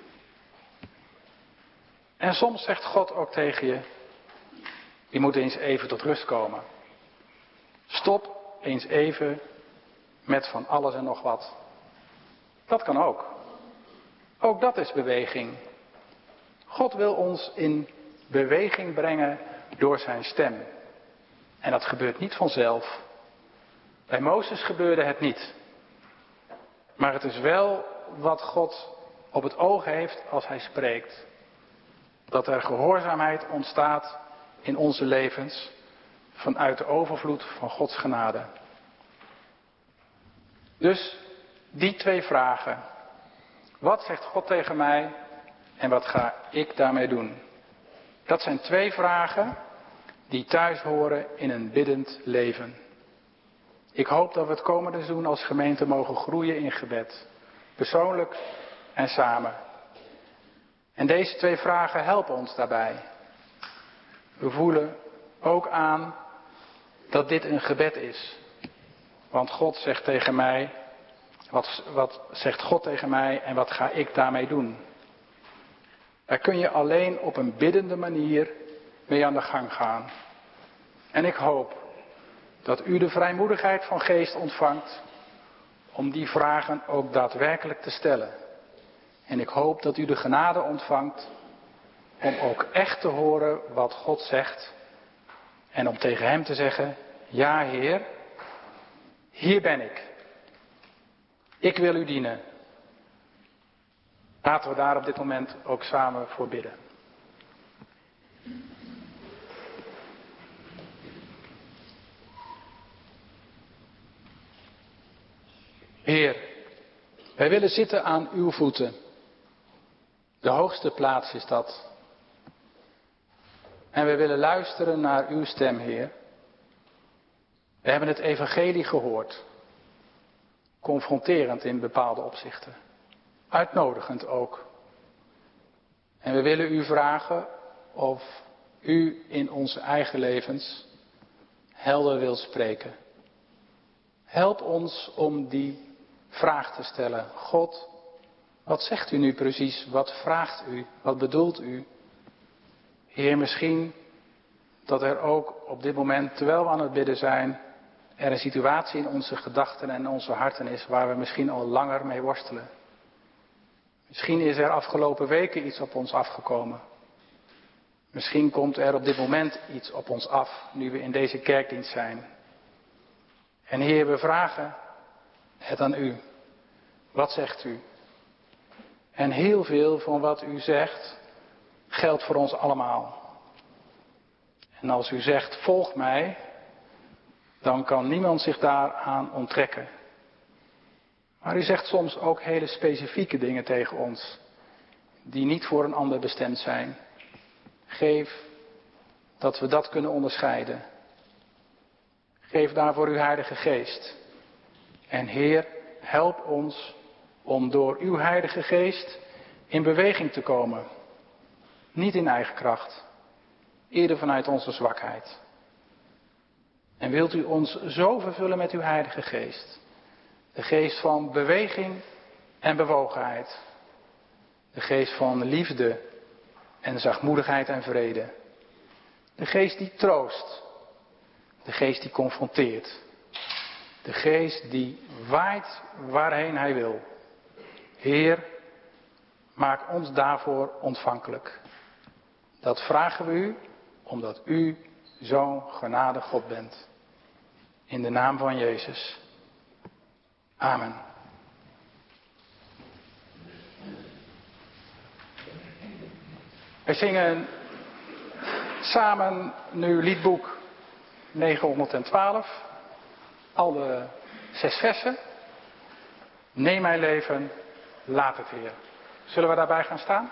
En soms zegt God ook tegen je, je moet eens even tot rust komen. Stop eens even met van alles en nog wat. Dat kan ook. Ook dat is beweging. God wil ons in beweging brengen door zijn stem. En dat gebeurt niet vanzelf. Bij Mozes gebeurde het niet. Maar het is wel wat God op het oog heeft als hij spreekt. Dat er gehoorzaamheid ontstaat in onze levens vanuit de overvloed van Gods genade. Dus die 2 vragen. Wat zegt God tegen mij en wat ga ik daarmee doen? Dat zijn 2 vragen die thuis horen in een biddend leven. Ik hoop dat we het komende seizoen als gemeente mogen groeien in gebed. Persoonlijk en samen. En deze 2 vragen helpen ons daarbij. We voelen ook aan dat dit een gebed is. Want God zegt tegen mij, wat zegt God tegen mij en wat ga ik daarmee doen? Daar kun je alleen op een biddende manier mee aan de gang gaan. En ik hoop dat u de vrijmoedigheid van geest ontvangt om die vragen ook daadwerkelijk te stellen. En ik hoop dat u de genade ontvangt om ook echt te horen wat God zegt. En om tegen hem te zeggen, ja Heer, hier ben ik. Ik wil u dienen. Laten we daar op dit moment ook samen voor bidden. Heer, wij willen zitten aan uw voeten. De hoogste plaats is dat. En we willen luisteren naar uw stem, Heer. We hebben het evangelie gehoord. Confronterend in bepaalde opzichten. Uitnodigend ook. En we willen u vragen of u in onze eigen levens helder wilt spreken. Help ons om die vraag te stellen. God, wat zegt u nu precies? Wat vraagt u? Wat bedoelt u? Heer, misschien dat er ook op dit moment, terwijl we aan het bidden zijn, er een situatie in onze gedachten en onze harten is waar we misschien al langer mee worstelen. Misschien is er afgelopen weken iets op ons afgekomen. Misschien komt er op dit moment iets op ons af, nu we in deze kerkdienst zijn. En Heer, we vragen het aan u. Wat zegt u? En heel veel van wat u zegt geldt voor ons allemaal. En als u zegt, volg mij, dan kan niemand zich daaraan onttrekken. Maar u zegt soms ook hele specifieke dingen tegen ons, die niet voor een ander bestemd zijn. Geef dat we dat kunnen onderscheiden. Geef daarvoor uw Heilige Geest. En Heer, help ons om door uw Heilige Geest in beweging te komen. Niet in eigen kracht, eerder vanuit onze zwakheid. En wilt u ons zo vervullen met uw Heilige Geest. De geest van beweging en bewogenheid. De geest van liefde en zachtmoedigheid en vrede. De geest die troost. De geest die confronteert. De geest die waait waarheen hij wil. Heer, maak ons daarvoor ontvankelijk. Dat vragen we u, omdat u zo'n genadig God bent. In de naam van Jezus. Amen. Wij zingen samen nu liedboek 912. Al de 6 versen. Neem mijn leven, laat het Heer. Zullen we daarbij gaan staan?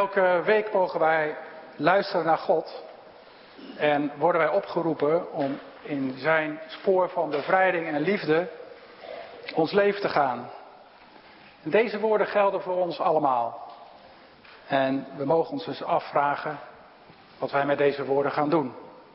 Elke week mogen wij luisteren naar God en worden wij opgeroepen om in zijn spoor van bevrijding en liefde ons leven te gaan. En deze woorden gelden voor ons allemaal. En we mogen ons dus afvragen wat wij met deze woorden gaan doen.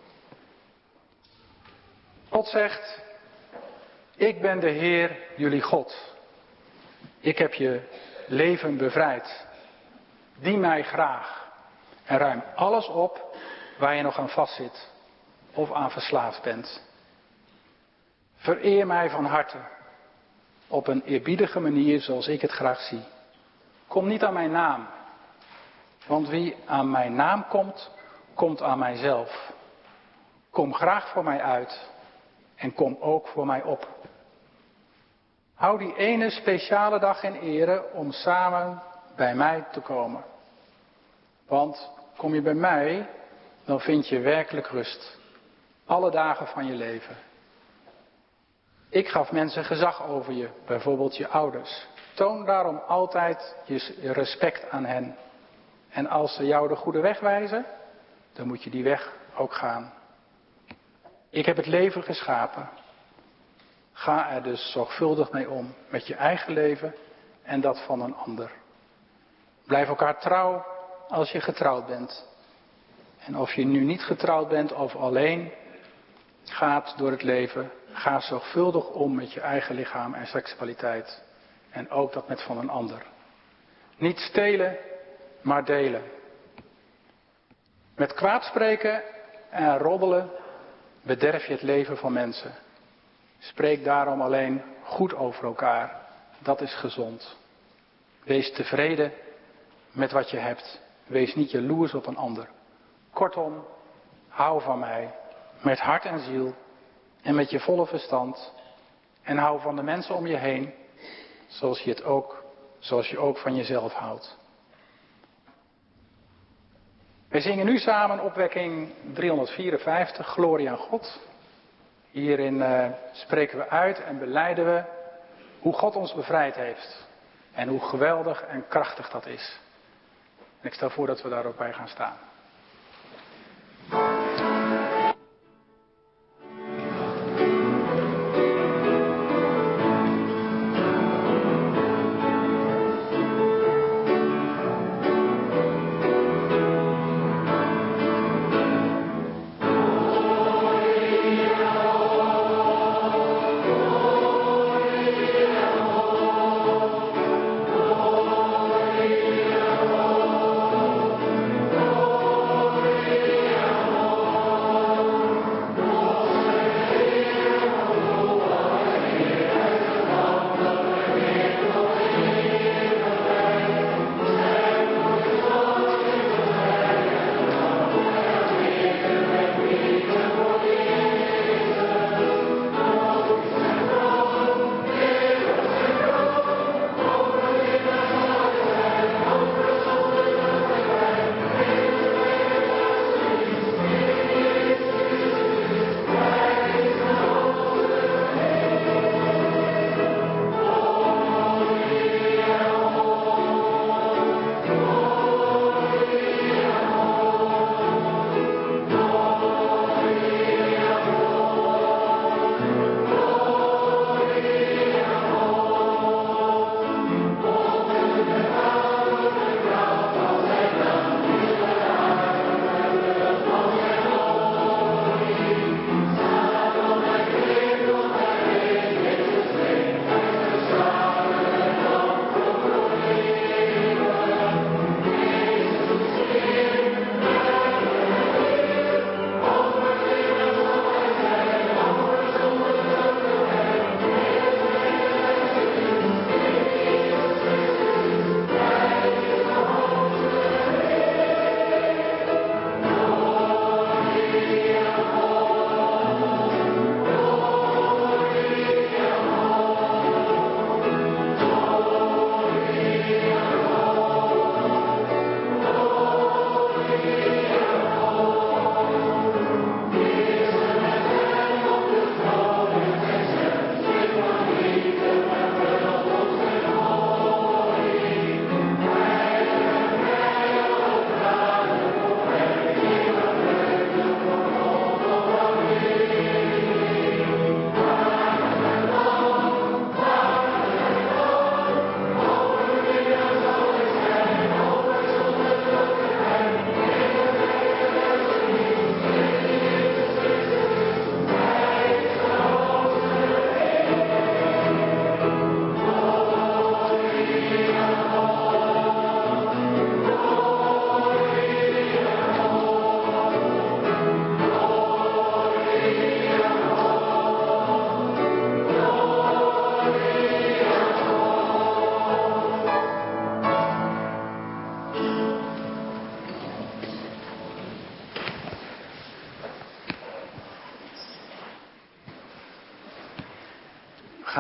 God zegt: ik ben de Heer, jullie God. Ik heb je leven bevrijd. Dien mij graag en ruim alles op waar je nog aan vastzit of aan verslaafd bent. Vereer mij van harte op een eerbiedige manier zoals ik het graag zie. Kom niet aan mijn naam, want wie aan mijn naam komt, komt aan mijzelf. Kom graag voor mij uit en kom ook voor mij op. Hou die ene speciale dag in ere om samen bij mij te komen. Want kom je bij mij, dan vind je werkelijk rust. Alle dagen van je leven. Ik gaf mensen gezag over je, bijvoorbeeld je ouders. Toon daarom altijd je respect aan hen. En als ze jou de goede weg wijzen, dan moet je die weg ook gaan. Ik heb het leven geschapen. Ga er dus zorgvuldig mee om, met je eigen leven en dat van een ander. Blijf elkaar trouw als je getrouwd bent. En of je nu niet getrouwd bent of alleen gaat door het leven, ga zorgvuldig om met je eigen lichaam en seksualiteit. En ook dat met van een ander. Niet stelen, maar delen. Met kwaad spreken en roddelen bederf je het leven van mensen. Spreek daarom alleen goed over elkaar. Dat is gezond. Wees tevreden met wat je hebt. Wees niet jaloers op een ander. Kortom, hou van mij. Met hart en ziel. En met je volle verstand. En hou van de mensen om je heen. Zoals je ook van jezelf houdt. Wij zingen nu samen opwekking 354, Glorie aan God. Hierin spreken we uit en belijden we hoe God ons bevrijd heeft. En hoe geweldig en krachtig dat is. En ik stel voor dat we daar ook bij gaan staan.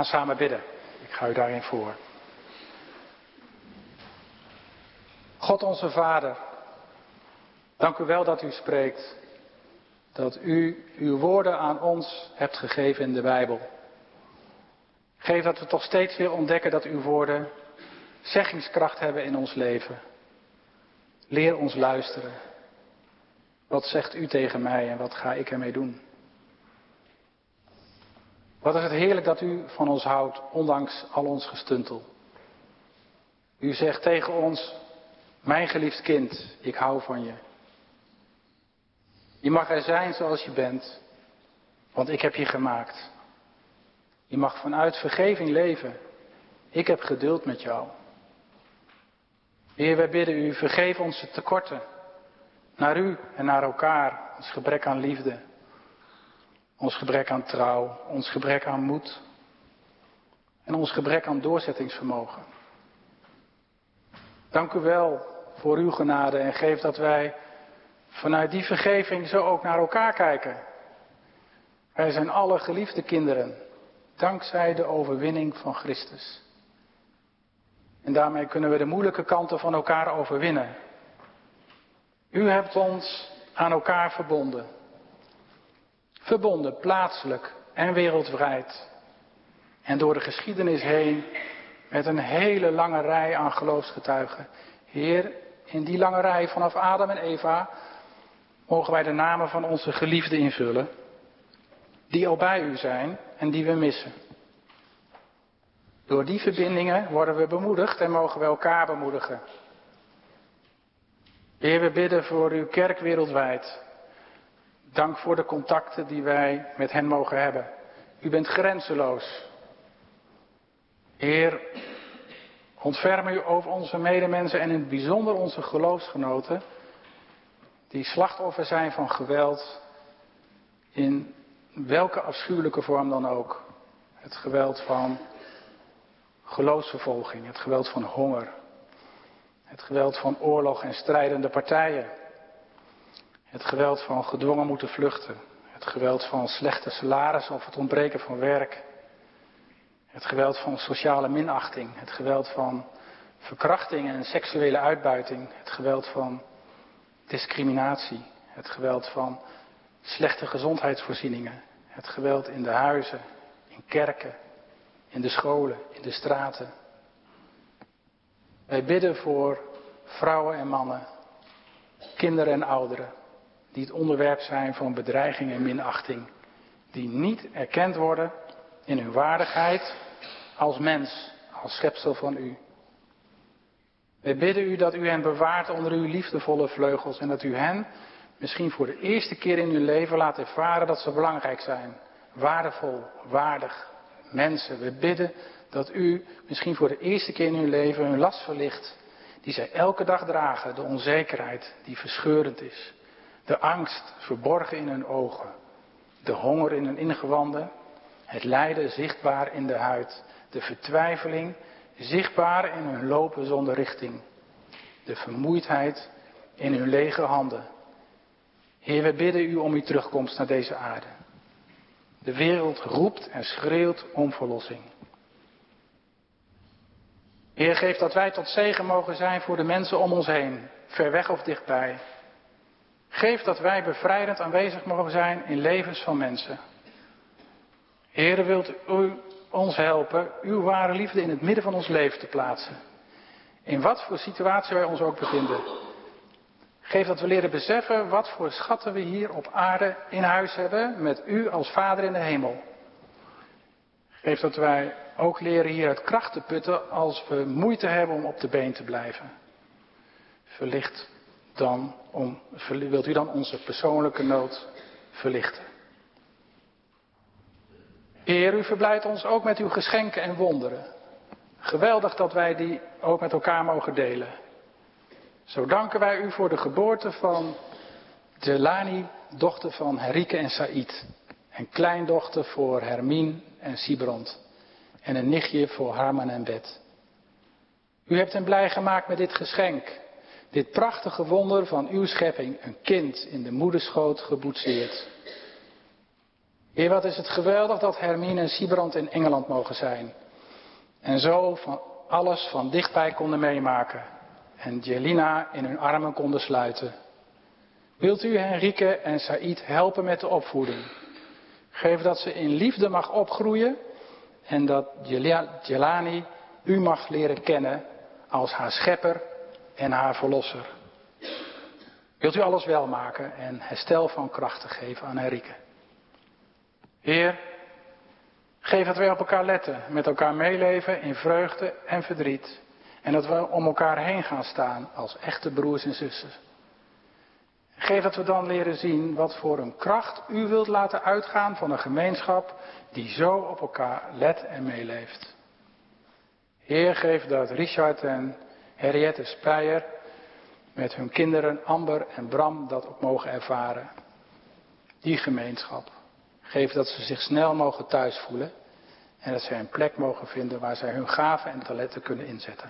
gaan samen bidden. Ik ga u daarin voor. God onze Vader, dank u wel dat u spreekt. Dat u uw woorden aan ons hebt gegeven in de Bijbel. Geef dat we toch steeds weer ontdekken dat uw woorden zeggingskracht hebben in ons leven. Leer ons luisteren. Wat zegt u tegen mij en wat ga ik ermee doen? Wat is het heerlijk dat u van ons houdt, ondanks al ons gestuntel. U zegt tegen ons, mijn geliefd kind, ik hou van je. Je mag er zijn zoals je bent, want ik heb je gemaakt. Je mag vanuit vergeving leven. Ik heb geduld met jou. Heer, wij bidden u, vergeef onze tekorten. Naar u en naar elkaar. Ons gebrek aan liefde. Ons gebrek aan trouw. Ons gebrek aan moed. En ons gebrek aan doorzettingsvermogen. Dank u wel voor uw genade en geef dat wij vanuit die vergeving zo ook naar elkaar kijken. Wij zijn alle geliefde kinderen, dankzij de overwinning van Christus. En daarmee kunnen we de moeilijke kanten van elkaar overwinnen. U hebt ons aan elkaar verbonden. Verbonden plaatselijk en wereldwijd. En door de geschiedenis heen met een hele lange rij aan geloofsgetuigen. Heer, in die lange rij vanaf Adam en Eva mogen wij de namen van onze geliefden invullen. Die al bij u zijn en die we missen. Door die verbindingen worden we bemoedigd en mogen we elkaar bemoedigen. Heer, we bidden voor uw kerk wereldwijd. Dank voor de contacten die wij met hen mogen hebben. U bent grenzeloos. Heer, ontferm u over onze medemensen en in het bijzonder onze geloofsgenoten. Die slachtoffer zijn van geweld. In welke afschuwelijke vorm dan ook. Het geweld van geloofsvervolging, het geweld van honger. Het geweld van oorlog en strijdende partijen. Het geweld van gedwongen moeten vluchten. Het geweld van slechte salarissen of het ontbreken van werk. Het geweld van sociale minachting. Het geweld van verkrachting en seksuele uitbuiting. Het geweld van discriminatie. Het geweld van slechte gezondheidsvoorzieningen. Het geweld in de huizen, in kerken, in de scholen, in de straten. Wij bidden voor vrouwen en mannen, kinderen en ouderen, die het onderwerp zijn van bedreiging en minachting. Die niet erkend worden in hun waardigheid als mens, als schepsel van u. Wij bidden u dat u hen bewaart onder uw liefdevolle vleugels en dat u hen misschien voor de eerste keer in hun leven laat ervaren dat ze belangrijk zijn. Waardevol, waardig, mensen. We bidden dat u misschien voor de eerste keer in hun leven hun last verlicht. Die zij elke dag dragen. De onzekerheid die verscheurend is. De angst verborgen in hun ogen. De honger in hun ingewanden. Het lijden zichtbaar in de huid. De vertwijfeling zichtbaar in hun lopen zonder richting. De vermoeidheid in hun lege handen. Heer, we bidden u om uw terugkomst naar deze aarde. De wereld roept en schreeuwt om verlossing. Heer, geef dat wij tot zegen mogen zijn voor de mensen om ons heen, ver weg of dichtbij. Geef dat wij bevrijdend aanwezig mogen zijn in levens van mensen. Heer, wilt u ons helpen uw ware liefde in het midden van ons leven te plaatsen. In wat voor situatie wij ons ook bevinden. Geef dat we leren beseffen wat voor schatten we hier op aarde in huis hebben met u als Vader in de hemel. Geef dat wij ook leren hieruit kracht te putten als we moeite hebben om op de been te blijven. Wilt u dan onze persoonlijke nood verlichten. Heer, u verblijdt ons ook met uw geschenken en wonderen. Geweldig dat wij die ook met elkaar mogen delen. Zo danken wij u voor de geboorte van Jelani, dochter van Henrike en Saïd. En kleindochter voor Hermine en Sibrand. En een nichtje voor Harman en Bet. U hebt hen blij gemaakt met dit geschenk. Dit prachtige wonder van uw schepping. Een kind in de moederschoot geboetseerd. Heer, wat is het geweldig dat Hermine en Siebrand in Engeland mogen zijn. En zo van alles van dichtbij konden meemaken. En Jelina in hun armen konden sluiten. Wilt u Henrike en Saïd helpen met de opvoeding? Geef dat ze in liefde mag opgroeien. En dat Jelani u mag leren kennen als haar schepper en haar verlosser. Wilt u alles wel maken en herstel van krachten geven aan Henrike? Heer, geef dat wij op elkaar letten, met elkaar meeleven in vreugde en verdriet. En dat we om elkaar heen gaan staan als echte broers en zussen. Geef dat we dan leren zien wat voor een kracht u wilt laten uitgaan van een gemeenschap die zo op elkaar let en meeleeft. Heer, geef dat Richard en Henriette Speyer met hun kinderen Amber en Bram dat ook mogen ervaren. Die gemeenschap. Geef dat ze zich snel mogen thuis voelen en dat zij een plek mogen vinden waar zij hun gaven en talenten kunnen inzetten.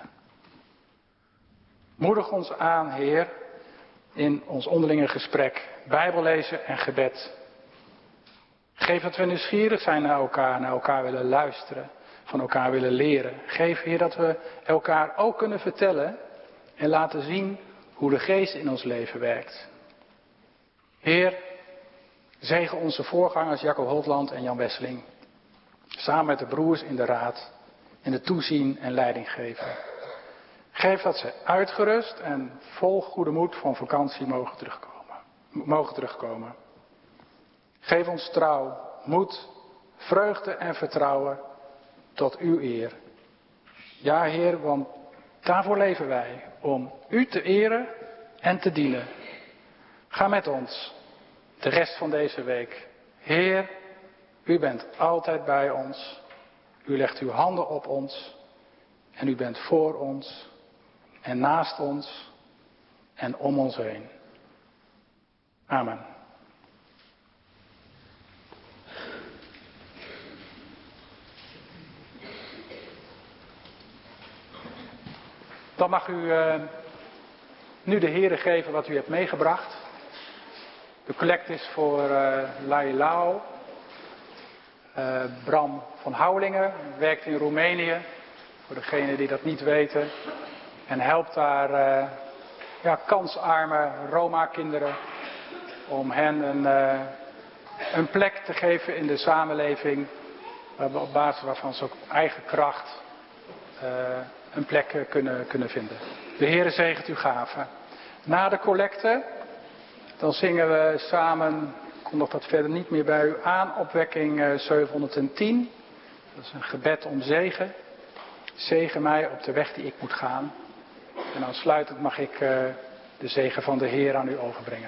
Moedig ons aan, Heer, in ons onderlinge gesprek, Bijbellezen en gebed. Geef dat we nieuwsgierig zijn naar elkaar willen luisteren, van elkaar willen leren. Geef, Heer, dat we elkaar ook kunnen vertellen en laten zien hoe de Geest in ons leven werkt. Heer, zegen onze voorgangers Jacco Holtland en Jan Wesseling. Samen met de broers in de raad en de toezien en leiding geven. Geef dat ze uitgerust en vol goede moed van vakantie mogen terugkomen. Geef ons trouw, moed, vreugde en vertrouwen tot uw eer. Ja, Heer, want daarvoor leven wij, om u te eren en te dienen. Ga met ons de rest van deze week. Heer, u bent altijd bij ons. U legt uw handen op ons. En u bent voor ons en naast ons en om ons heen. Amen. Dan mag u nu de Heere geven wat u hebt meegebracht. De collect is voor Lailau. Bram van Houwelingen werkt in Roemenië. Voor degenen die dat niet weten. En helpt daar kansarme Roma-kinderen. Om hen een plek te geven in de samenleving. Op basis waarvan ze ook op eigen kracht een plek kunnen vinden. De Heere zegent uw gaven. Na de collecte, dan zingen we samen, ik kom nog dat verder niet meer bij u aan, opwekking 710. Dat is een gebed om zegen. Zegen mij op de weg die ik moet gaan. En aansluitend mag ik de zegen van de Heer aan u overbrengen.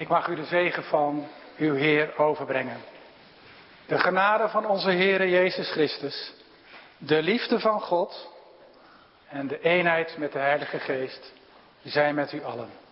Ik mag u de zegen van uw Heer overbrengen. De genade van onze Heere Jezus Christus, de liefde van God en de eenheid met de Heilige Geest zijn met u allen.